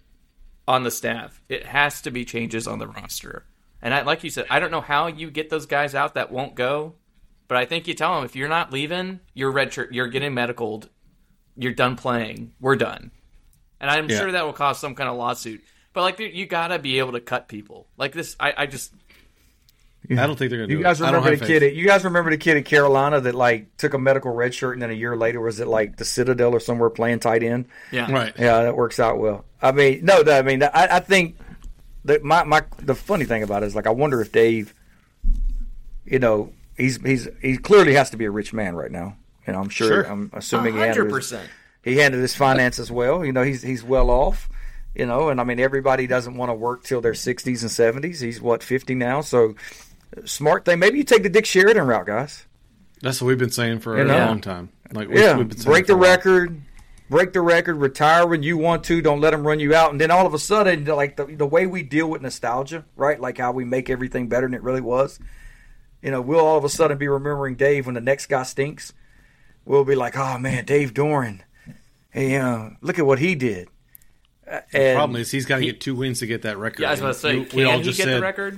Speaker 3: on the staff. It has to be changes on the roster. And I, like you said, I don't know how you get those guys out that won't go, but I think you tell them, if you're not leaving, you're redshirt, you're getting medicaled, you're done playing, we're done. And I'm
Speaker 1: yeah.
Speaker 3: sure that will cause some kind of lawsuit. But like, you got to be able to cut people like this. I, I just.
Speaker 1: I don't think they're going to do
Speaker 2: you guys
Speaker 1: it.
Speaker 2: Remember the
Speaker 1: faith.
Speaker 2: kid? At, you guys remember the kid at Carolina that like took a medical red shirt and then a year later was at like the Citadel or somewhere playing tight end?
Speaker 3: Yeah,
Speaker 1: right.
Speaker 2: Yeah, that works out well. I mean, no, I mean, I, I think that my my the funny thing about it is like I wonder if Dave, you know, he's he's he clearly has to be a rich man right now, and I'm sure,
Speaker 1: sure.
Speaker 2: I'm assuming
Speaker 3: one hundred
Speaker 2: he
Speaker 3: percent.
Speaker 2: handled his, he handled his finances well. You know, he's he's well off. You know, and I mean, everybody doesn't want to work till their sixties and seventies. He's what fifty now, so. Smart thing. Maybe you take the Dick Sheridan route, guys.
Speaker 1: That's what we've been saying for
Speaker 2: you
Speaker 1: a
Speaker 2: know?
Speaker 1: long time. Like we,
Speaker 2: yeah,
Speaker 1: we've been saying
Speaker 2: break the
Speaker 1: for a while.
Speaker 2: record, break the record, retire when you want to. Don't let them run you out. And then all of a sudden, like the, the way we deal with nostalgia, right? Like how we make everything better than it really was. You know, we'll all of a sudden be remembering Dave when the next guy stinks. We'll be like, oh man, Dave Doran. Hey, uh, look at what he did.
Speaker 1: The
Speaker 2: and
Speaker 1: problem is he's got to get two wins to get that record.
Speaker 3: Yeah, I was about to say,
Speaker 1: we,
Speaker 3: can
Speaker 1: we all
Speaker 3: he
Speaker 1: just
Speaker 3: get
Speaker 1: said,
Speaker 3: the record?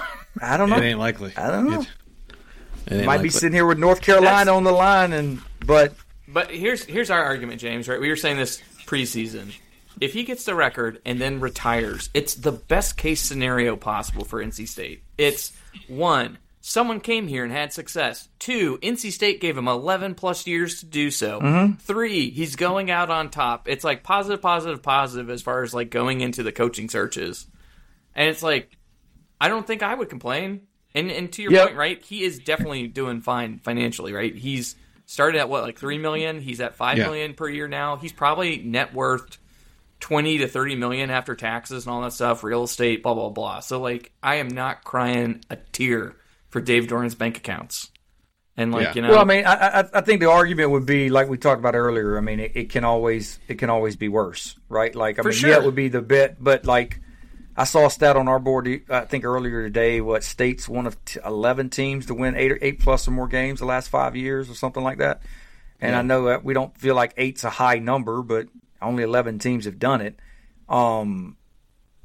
Speaker 2: I don't know.
Speaker 1: It ain't likely.
Speaker 2: I don't know.
Speaker 1: It, it ain't
Speaker 2: Might
Speaker 1: likely.
Speaker 2: be sitting here with North Carolina
Speaker 3: That's,
Speaker 2: on the line, and but
Speaker 3: but here's here's our argument, James. Right, we were saying this preseason. If he gets the record and then retires, it's the best case scenario possible for N C State. It's one, someone came here and had success. Two, N C State gave him eleven plus years to do so.
Speaker 2: Mm-hmm.
Speaker 3: Three, he's going out on top. It's like positive, positive, positive as far as like going into the coaching searches. And it's like, I don't think I would complain. And and to your
Speaker 2: yep.
Speaker 3: point, right, he is definitely doing fine financially, right? He's started at what, like three million? He's at five
Speaker 1: yeah.
Speaker 3: million per year now. He's probably net worth twenty to thirty million after taxes and all that stuff, real estate, blah blah blah. So like, I am not crying a tear for Dave Doran's bank accounts. And like,
Speaker 1: yeah.
Speaker 3: you know,
Speaker 2: well, I mean, I, I I think the argument would be like we talked about earlier. I mean, it, it can always it can always be worse, right? Like, I
Speaker 3: For
Speaker 2: mean,
Speaker 3: sure.
Speaker 2: yeah, it would be the bet, but like, I saw a stat on our board. I think earlier today, what State's one of t- eleven teams to win eight or eight plus or more games the last five years or something like that. And
Speaker 1: yeah.
Speaker 2: I know that we don't feel like eight's a high number, but only eleven teams have done it. Um,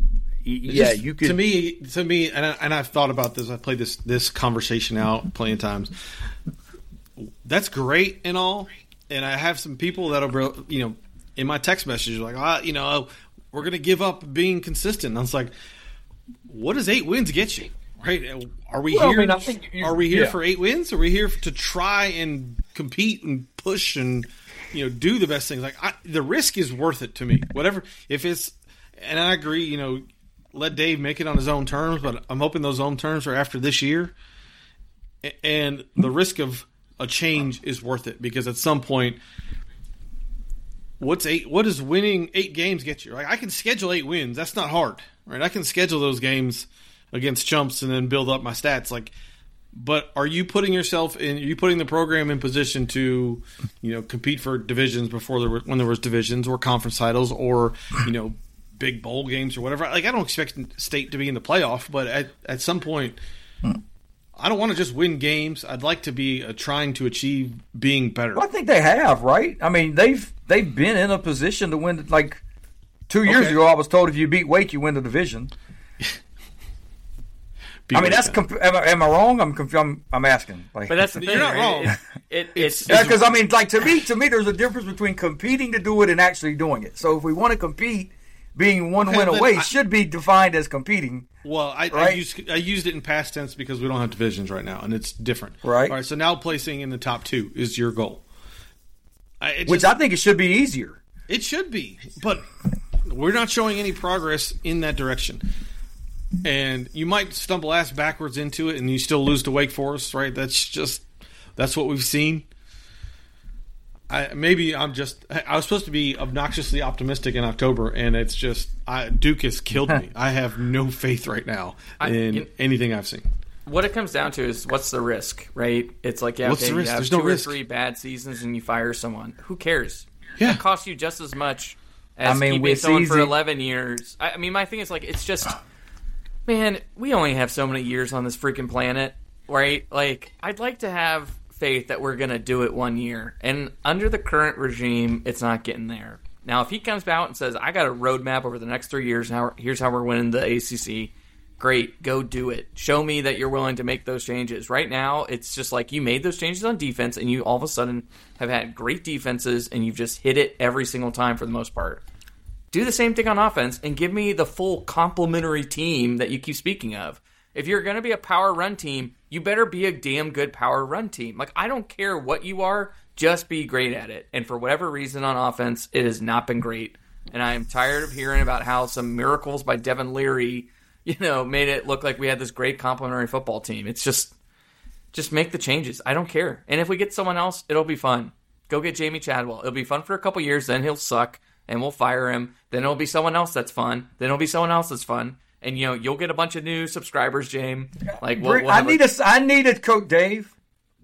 Speaker 2: yeah,
Speaker 1: Just,
Speaker 2: you could.
Speaker 1: To me, to me, and, I, and I've thought about this. I've played this this conversation out plenty of times. That's great and all, and I have some people that'll, you know, in my text messages like, ah, you know, we're going to give up being consistent. And I was like, what does eight wins get you? Right? Are we
Speaker 2: well,
Speaker 1: here?
Speaker 2: I mean, I think you,
Speaker 1: are we here
Speaker 2: yeah.
Speaker 1: for eight wins? Are we here to try and compete and push and, you know, do the best things? Like I, the risk is worth it to me. Whatever, if it's, and I agree, you know, let Dave make it on his own terms, but I'm hoping those own terms are after this year. And the risk of a change is worth it because at some point, what's eight? What does winning eight games get you? Right? I can schedule eight wins. That's not hard, right? I can schedule those games against chumps and then build up my stats. Like, but are you putting yourself in? Are you putting the program in position to, you know, compete for divisions before there were when there was divisions or conference titles or, you know, big bowl games or whatever? Like, I don't expect State to be in the playoff, but at at some point. Hmm. I don't want to just win games. I'd like to be uh, trying to achieve being better.
Speaker 2: Well, I think they have, right? I mean, they've they've been in a position to win. Like two years
Speaker 1: okay.
Speaker 2: ago, I was told if you beat Wake, you win the division. I mean, that's conf- am, I, am I wrong? I'm conf- I'm, I'm asking. Like,
Speaker 3: but that's the thing.
Speaker 1: You're not wrong.
Speaker 3: It, it, it's
Speaker 2: because yeah, I mean, like to me, to me, there's a difference between competing to do it and actually doing it. So if we want to compete, being one
Speaker 1: okay,
Speaker 2: win away
Speaker 1: I,
Speaker 2: should be defined as competing.
Speaker 1: Well, I,
Speaker 2: right?
Speaker 1: I used I used it in past tense because we don't have divisions right now, and it's different.
Speaker 2: Right.
Speaker 1: All right. So now placing in the top two is your goal. I, just,
Speaker 2: Which I think it should be easier.
Speaker 1: It should be, but we're not showing any progress in that direction. And you might stumble ass backwards into it, and you still lose to Wake Forest, right? That's just that's what we've seen. I, maybe I'm just I was supposed to be obnoxiously optimistic in October, and it's just I, Duke has killed me. I have no faith right now
Speaker 3: I,
Speaker 1: in
Speaker 3: you,
Speaker 1: anything I've seen.
Speaker 3: What it comes down to is what's the risk, right? It's like yeah,
Speaker 1: what's
Speaker 3: okay,
Speaker 1: the risk?
Speaker 3: you have
Speaker 1: There's
Speaker 3: two
Speaker 1: no
Speaker 3: or
Speaker 1: risk.
Speaker 3: three bad seasons and you fire someone. Who cares?
Speaker 1: Yeah,
Speaker 3: it costs you just as much as
Speaker 2: I mean,
Speaker 3: keeping someone
Speaker 2: easy.
Speaker 3: for eleven years. I, I mean, my thing is like it's just, man, we only have so many years on this freaking planet, right? Like, I'd like to have faith that we're going to do it one year. And under the current regime, it's not getting there. Now, if he comes out and says, I got a roadmap over the next three years, and how, here's how we're winning the A C C, great, go do it. Show me that you're willing to make those changes. Right now, it's just like you made those changes on defense, and you all of a sudden have had great defenses, and you've just hit it every single time for the most part. Do the same thing on offense, and give me the full complementary team that you keep speaking of. If you're going to be a power run team, you better be a damn good power run team. Like, I don't care what you are, just be great at it. And for whatever reason on offense, it has not been great. And I am tired of hearing about how some miracles by Devin Leary, you know, made it look like we had this great complementary football team. It's just, just make the changes. I don't care. And if we get someone else, it'll be fun. Go get Jamie Chadwell. It'll be fun for a couple years, then he'll suck, and we'll fire him. Then it'll be someone else that's fun. Then it'll be someone else that's fun. And, you know, you'll get a bunch of new subscribers, James. Like, we'll, we'll
Speaker 2: I need
Speaker 3: a,
Speaker 2: a, I need a coach, Dave.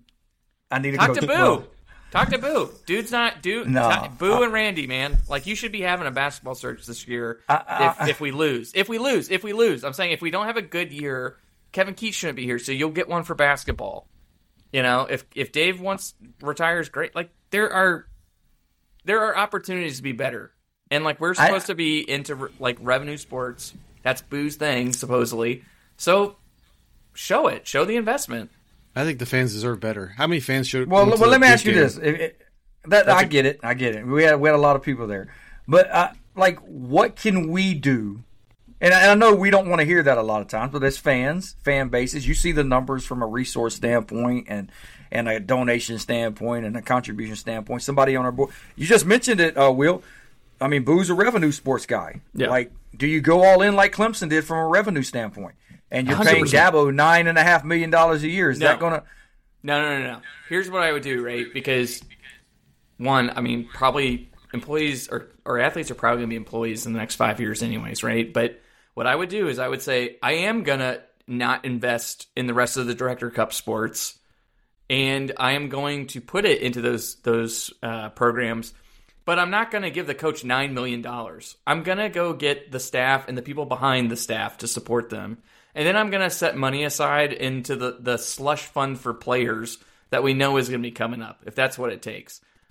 Speaker 2: I need a
Speaker 3: talk
Speaker 2: coach.
Speaker 3: to Boo. Talk to Boo. Dude's not dude.
Speaker 2: No,
Speaker 3: t- Boo
Speaker 2: I,
Speaker 3: and Randy, man. Like, you should be having a basketball search this year.
Speaker 2: I, I,
Speaker 3: if, if we lose, if we lose, if we lose, I'm saying if we don't have a good year, Kevin Keats shouldn't be here. So you'll get one for basketball. You know, if if Dave wants retires, great. Like, there are there are opportunities to be better, and like we're supposed
Speaker 2: I,
Speaker 3: to be into like revenue sports. That's Boo's thing, supposedly. So, show it. Show the investment.
Speaker 1: I think the fans deserve better. How many fans should?
Speaker 2: Well, well, let me ask you
Speaker 1: game?
Speaker 2: this. If, if, that I get it. I get it. We had we had a lot of people there, but uh, like, what can we do? And I, and I know we don't want to hear that a lot of times, but as fans, fan bases, you see the numbers from a resource standpoint and and a donation standpoint and a contribution standpoint. Somebody on our board, you just mentioned it, uh, Will. I mean, Boo's a revenue sports guy.
Speaker 3: Yeah.
Speaker 2: Like, do you go all in like Clemson did from a revenue standpoint? And you're
Speaker 3: one hundred percent.
Speaker 2: paying Dabo nine and a half million dollars a year. Is
Speaker 3: No.
Speaker 2: that going to?
Speaker 3: No, no, no, no. Here's what I would do, right? Because, one, I mean, probably employees or, or athletes are probably going to be employees in the next five years anyways, right? But what I would do is I would say, I am going to not invest in the rest of the Director Cup sports, and I am going to put it into those those uh, programs, but I'm not going to give the coach nine million dollars. I'm going to go get the staff and the people behind the staff to support them. And then I'm going to set money aside into the, the slush fund for players that we know is going to be coming up, if that's what it takes.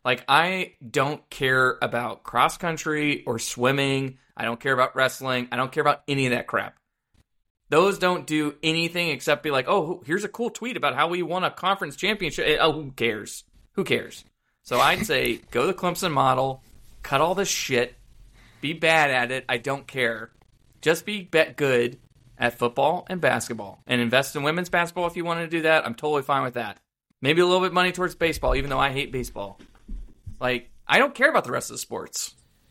Speaker 3: Like, I don't care about cross country or swimming. I don't care about wrestling. I don't care about any of that crap. Those don't do anything except be like, oh, here's a cool tweet about how we won a conference championship. Oh, who cares? Who cares? So I'd say go the Clemson model, cut all this shit, be bad at it. I don't care. Just be bet good at football and basketball, and invest in women's basketball if you want to do that. I'm totally fine with that. Maybe a little bit of money towards baseball, even though I hate baseball. Like, I don't care about the rest of the sports.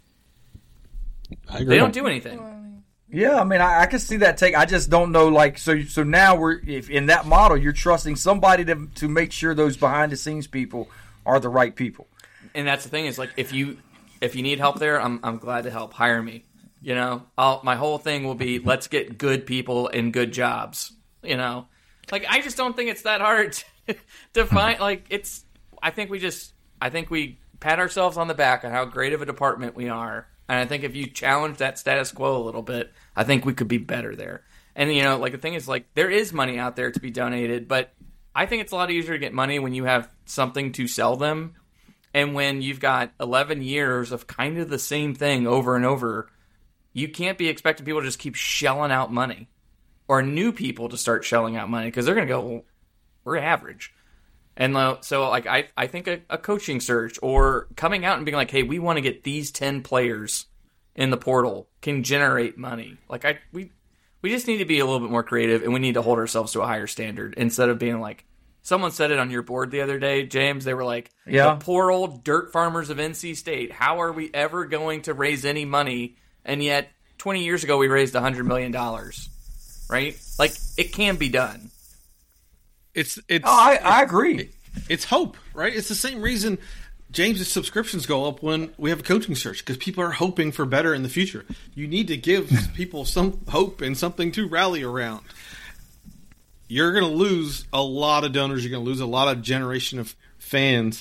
Speaker 1: I agree.
Speaker 3: They don't do anything.
Speaker 2: Yeah, I mean, I, I can see that take. I just don't know, like, so. So now we're if in that model, you're trusting somebody to to make sure those behind the scenes people are the right people.
Speaker 3: And that's the thing is, like, if you if you need help there, I'm I'm glad to help. Hire me. You know, I'll, my whole thing will be let's get good people in good jobs. You know, like I just don't think it's that hard to, to find. Like, it's. I think we just. I think we pat ourselves on the back on how great of a department we are. And I think if you challenge that status quo a little bit, I think we could be better there. And, you know, like the thing is, like, there is money out there to be donated, but I think it's a lot easier to get money when you have something to sell them. And when you've got eleven years of kind of the same thing over and over, you can't be expecting people to just keep shelling out money. Or new people to start shelling out money, because they're going to go, well, we're average. And uh, so, like, I, I think a, a coaching search or coming out and being like, hey, we want to get these ten players in the portal can generate money. Like, I we we just need to be a little bit more creative, and we need to hold ourselves to a higher standard instead of being like, someone said it on your board the other day, James. They were like,
Speaker 2: yeah.
Speaker 3: the poor old dirt farmers of N C State. How are we ever going to raise any money? And yet, twenty years ago, we raised one hundred million dollars, right? Like, it can be done.
Speaker 1: It's it's.
Speaker 2: Oh, I, I agree.
Speaker 1: It, it's hope, right? It's the same reason James's subscriptions go up when we have a coaching search, because people are hoping for better in the future. You need to give people some hope and something to rally around. You're going to lose a lot of donors. You're going to lose a lot of generation of fans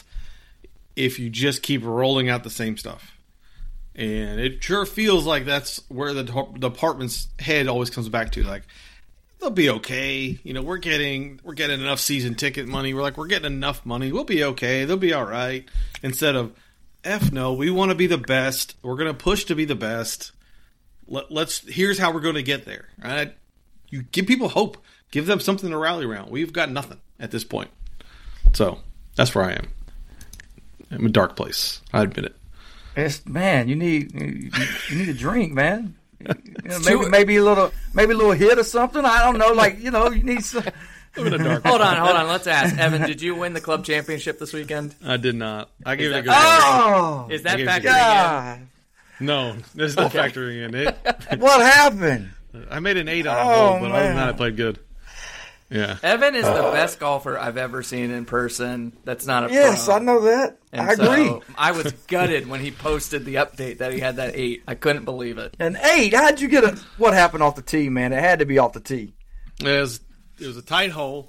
Speaker 1: if you just keep rolling out the same stuff. And it sure feels like that's where the department's head always comes back to, like, they'll be okay. You know, we're getting we're getting enough season ticket money. We're like, we're getting enough money. We'll be okay. They'll be all right. Instead of, F no, we want to be the best. We're going to push to be the best. Let, let's. Here's how we're going to get there. Right? You give people hope. Give them something to rally around. We've got nothing at this point. So that's where I am. I'm in a dark place. I admit it.
Speaker 2: It's, man, you need you, you need a drink, man. You know, maybe maybe a little maybe a little hit or something. I don't know. Like, you know, you need some.
Speaker 3: hold on, hold on. Let's ask Evan. Did you win the club championship this weekend?
Speaker 1: I did not. I gave it a good.
Speaker 2: Oh,
Speaker 3: is that factoring
Speaker 2: God.
Speaker 3: in?
Speaker 1: No, there's no factoring in it.
Speaker 2: What happened?
Speaker 1: I made an eight on
Speaker 2: Oh,
Speaker 1: a hole, but
Speaker 2: man.
Speaker 1: other than that, I played good. Yeah.
Speaker 3: Evan is the best golfer I've ever seen in person. That's not a
Speaker 2: Yes,
Speaker 3: pro.
Speaker 2: I know that.
Speaker 3: And
Speaker 2: I agree.
Speaker 3: So I was gutted when he posted the update that he had that eight. I couldn't believe it.
Speaker 2: An eight? How'd you get a? What happened off the tee, man? It had to be off the tee.
Speaker 1: It was, it was a tight hole,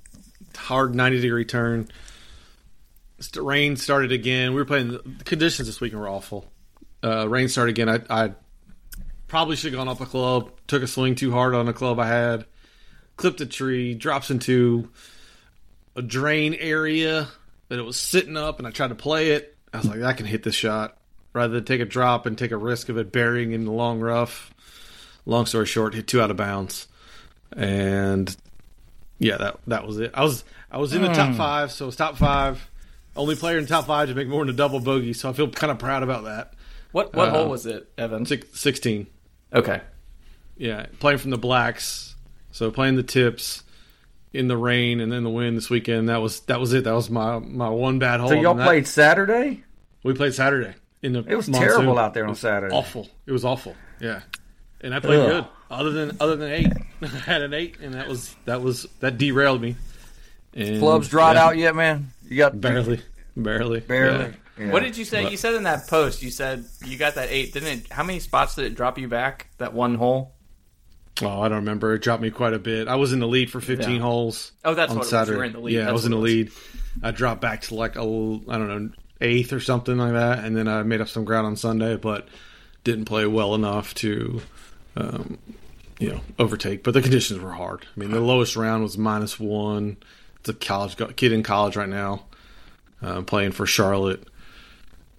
Speaker 1: hard ninety degree turn. St- Rain started again. We were playing. The conditions this weekend were awful. Uh, rain started again. I, I probably should have gone off a club. Took a swing too hard on a club I had. Clipped a tree. Drops into a drain area that it was sitting up, and I tried to play it. I was like, I can hit this shot rather than take a drop and take a risk of it burying in the long rough. Long story short, hit two out of bounds, and yeah, that that was it. I was I was in the top five, so it was top five. Only player in the top five to make more than a double bogey, so I feel kind of proud about that.
Speaker 3: What what
Speaker 1: Uh,
Speaker 3: hole was it, Evan?
Speaker 1: Six, sixteen.
Speaker 3: Okay.
Speaker 1: Yeah, playing from the blacks, so playing the tips in the rain and then the wind this weekend. That was that was it. That was my my one bad hole.
Speaker 2: So y'all
Speaker 1: And that-
Speaker 2: played Saturday?
Speaker 1: We played Saturday in the.
Speaker 2: It was
Speaker 1: monsoon.
Speaker 2: terrible out there on
Speaker 1: It was
Speaker 2: Saturday.
Speaker 1: Awful. It was awful. Yeah, and I played
Speaker 2: Ugh.
Speaker 1: good. Other than other than eight, I had an eight, and that was that was that derailed me. And,
Speaker 2: Clubs dried
Speaker 1: yeah,
Speaker 2: out yet, man? You got
Speaker 1: barely, barely,
Speaker 2: barely.
Speaker 1: yeah.
Speaker 2: Yeah.
Speaker 3: What did you say?
Speaker 1: But-
Speaker 3: You said in that post, you said you got that eight, didn't it? How many spots did it drop you back, that one hole?
Speaker 1: Oh, I don't remember. It dropped me quite a bit. I was in the lead for fifteen
Speaker 3: Yeah.
Speaker 1: holes.
Speaker 3: Oh, that's
Speaker 1: on
Speaker 3: what it was.
Speaker 1: Saturday.
Speaker 3: You were in the lead.
Speaker 1: Yeah, I
Speaker 3: That's
Speaker 1: was in the
Speaker 3: what it
Speaker 1: lead. I dropped back to like a I don't know eighth or something like that, and then I made up some ground on Sunday, but didn't play well enough to, um, you know, overtake. But the conditions were hard. I mean, the lowest round was minus one. It's a college kid in college right now, uh, playing for Charlotte.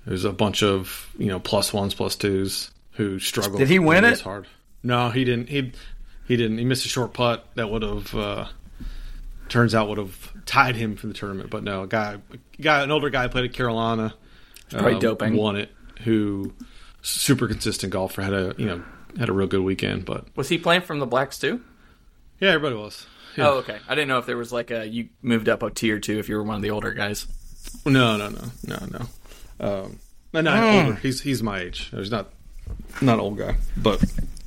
Speaker 1: There's a bunch of you know plus ones, plus twos who struggled.
Speaker 2: Did he win it?
Speaker 1: Hard. No, he didn't. He he didn't. He missed a short putt that would have. Uh, turns out would have tied him for the tournament, but no, a guy, a guy, an older guy played at Carolina.
Speaker 3: Probably
Speaker 1: um,
Speaker 3: doping.
Speaker 1: Won it. Who super consistent golfer, had a you know had a real good weekend. But
Speaker 3: Was he playing from the Blacks too?
Speaker 1: yeah, everybody was. Yeah.
Speaker 3: Oh, okay. I didn't know if there was like a you moved up a tier two if you were one of the older guys.
Speaker 1: No, no, no, no, no. Um, no, not
Speaker 2: Mm.
Speaker 1: older. He's he's my age. He's not not an old guy, but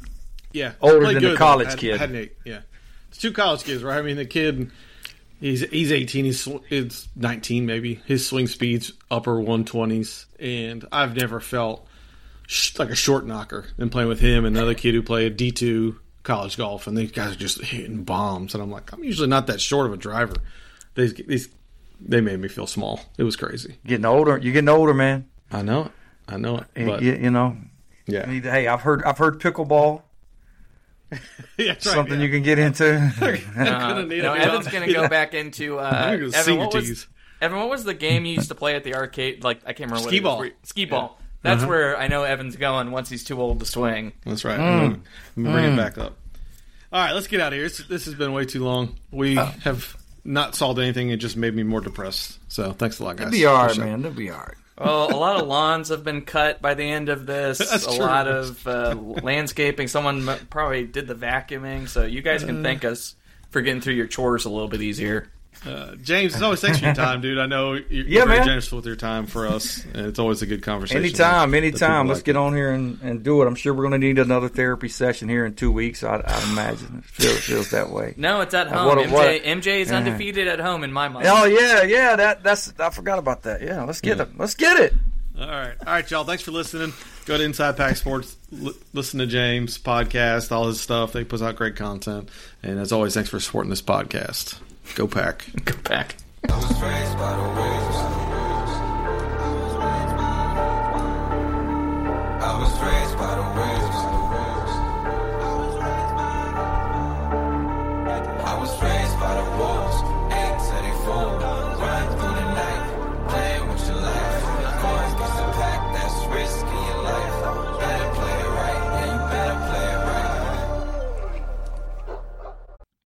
Speaker 1: yeah,
Speaker 2: Older
Speaker 1: played
Speaker 2: than the
Speaker 1: good,
Speaker 2: college
Speaker 1: though. Had-
Speaker 2: kid.
Speaker 1: Had an eight. Yeah, it's two college kids, right? I mean, the kid, he's he's eighteen. He's sw- it's nineteen maybe. His swing speed's upper one twenties, and I've never felt sh- like a short knocker than playing with him and another kid who played D two college golf, and these guys are just hitting bombs, and I'm like, I'm usually not that short of a driver. These these they made me feel small. It was crazy.
Speaker 2: Getting older, you're getting older, man.
Speaker 1: I know it. I know it. But,
Speaker 2: you, you know.
Speaker 1: yeah.
Speaker 2: you need to- Hey, I've heard I've heard pickleball.
Speaker 1: yeah that's right,
Speaker 2: Something
Speaker 1: yeah.
Speaker 2: you can get into.
Speaker 3: Uh,
Speaker 1: gonna need
Speaker 3: no,
Speaker 1: a
Speaker 3: Evan's
Speaker 1: job.
Speaker 3: going to go back into uh,
Speaker 1: I'm gonna go
Speaker 3: Evan. What
Speaker 1: senior
Speaker 3: was,
Speaker 1: tees.
Speaker 3: Evan, what was the game you used to play at the arcade? Like I can't remember what
Speaker 1: Skee
Speaker 3: it was.
Speaker 1: ball.
Speaker 3: Where- Skee ball. That's
Speaker 1: Uh-huh.
Speaker 3: where I know Evan's going once he's too old to swing.
Speaker 1: That's right. I'm gonna, I'm gonna bring it back up. All right, let's get out of here. This, this has been way too long. We have not solved anything. It just made me more depressed. So thanks a lot, guys.
Speaker 2: It'll be all right,
Speaker 1: Appreciate it.
Speaker 2: man. It'll be all right.
Speaker 3: Well, a lot of lawns have been cut by the end of this.
Speaker 1: That's
Speaker 3: a
Speaker 1: true.
Speaker 3: lot of uh, landscaping. Someone m- probably did the vacuuming, so you guys can thank us for getting through your chores a little bit easier.
Speaker 1: Uh, James, as always, thanks for your time, dude. I know you're, you're
Speaker 2: Yeah,
Speaker 1: very
Speaker 2: man.
Speaker 1: generous with your time for us, and it's always a good conversation.
Speaker 2: Anytime,
Speaker 1: with the people
Speaker 2: anytime. Let's
Speaker 1: like
Speaker 2: get
Speaker 1: you.
Speaker 2: on here and, and do it. I'm sure we're going to need another therapy session here in two weeks. I, I'd imagine it feels, it feels that way.
Speaker 3: No, it's at home.
Speaker 2: what a-
Speaker 3: M J,
Speaker 2: what a-
Speaker 3: M J is
Speaker 2: Yeah.
Speaker 3: undefeated at home in my mind.
Speaker 2: Oh yeah, yeah. That that's I forgot about that. Yeah, let's get it. Let's get it.
Speaker 1: All right. All right, y'all. Thanks for listening. Go to Inside Pack Sports. L- listen to James' podcast, all his stuff. They put out great content. And as always, thanks for supporting this podcast. Go Pack.
Speaker 3: Go back.
Speaker 4: I was raised by the waves.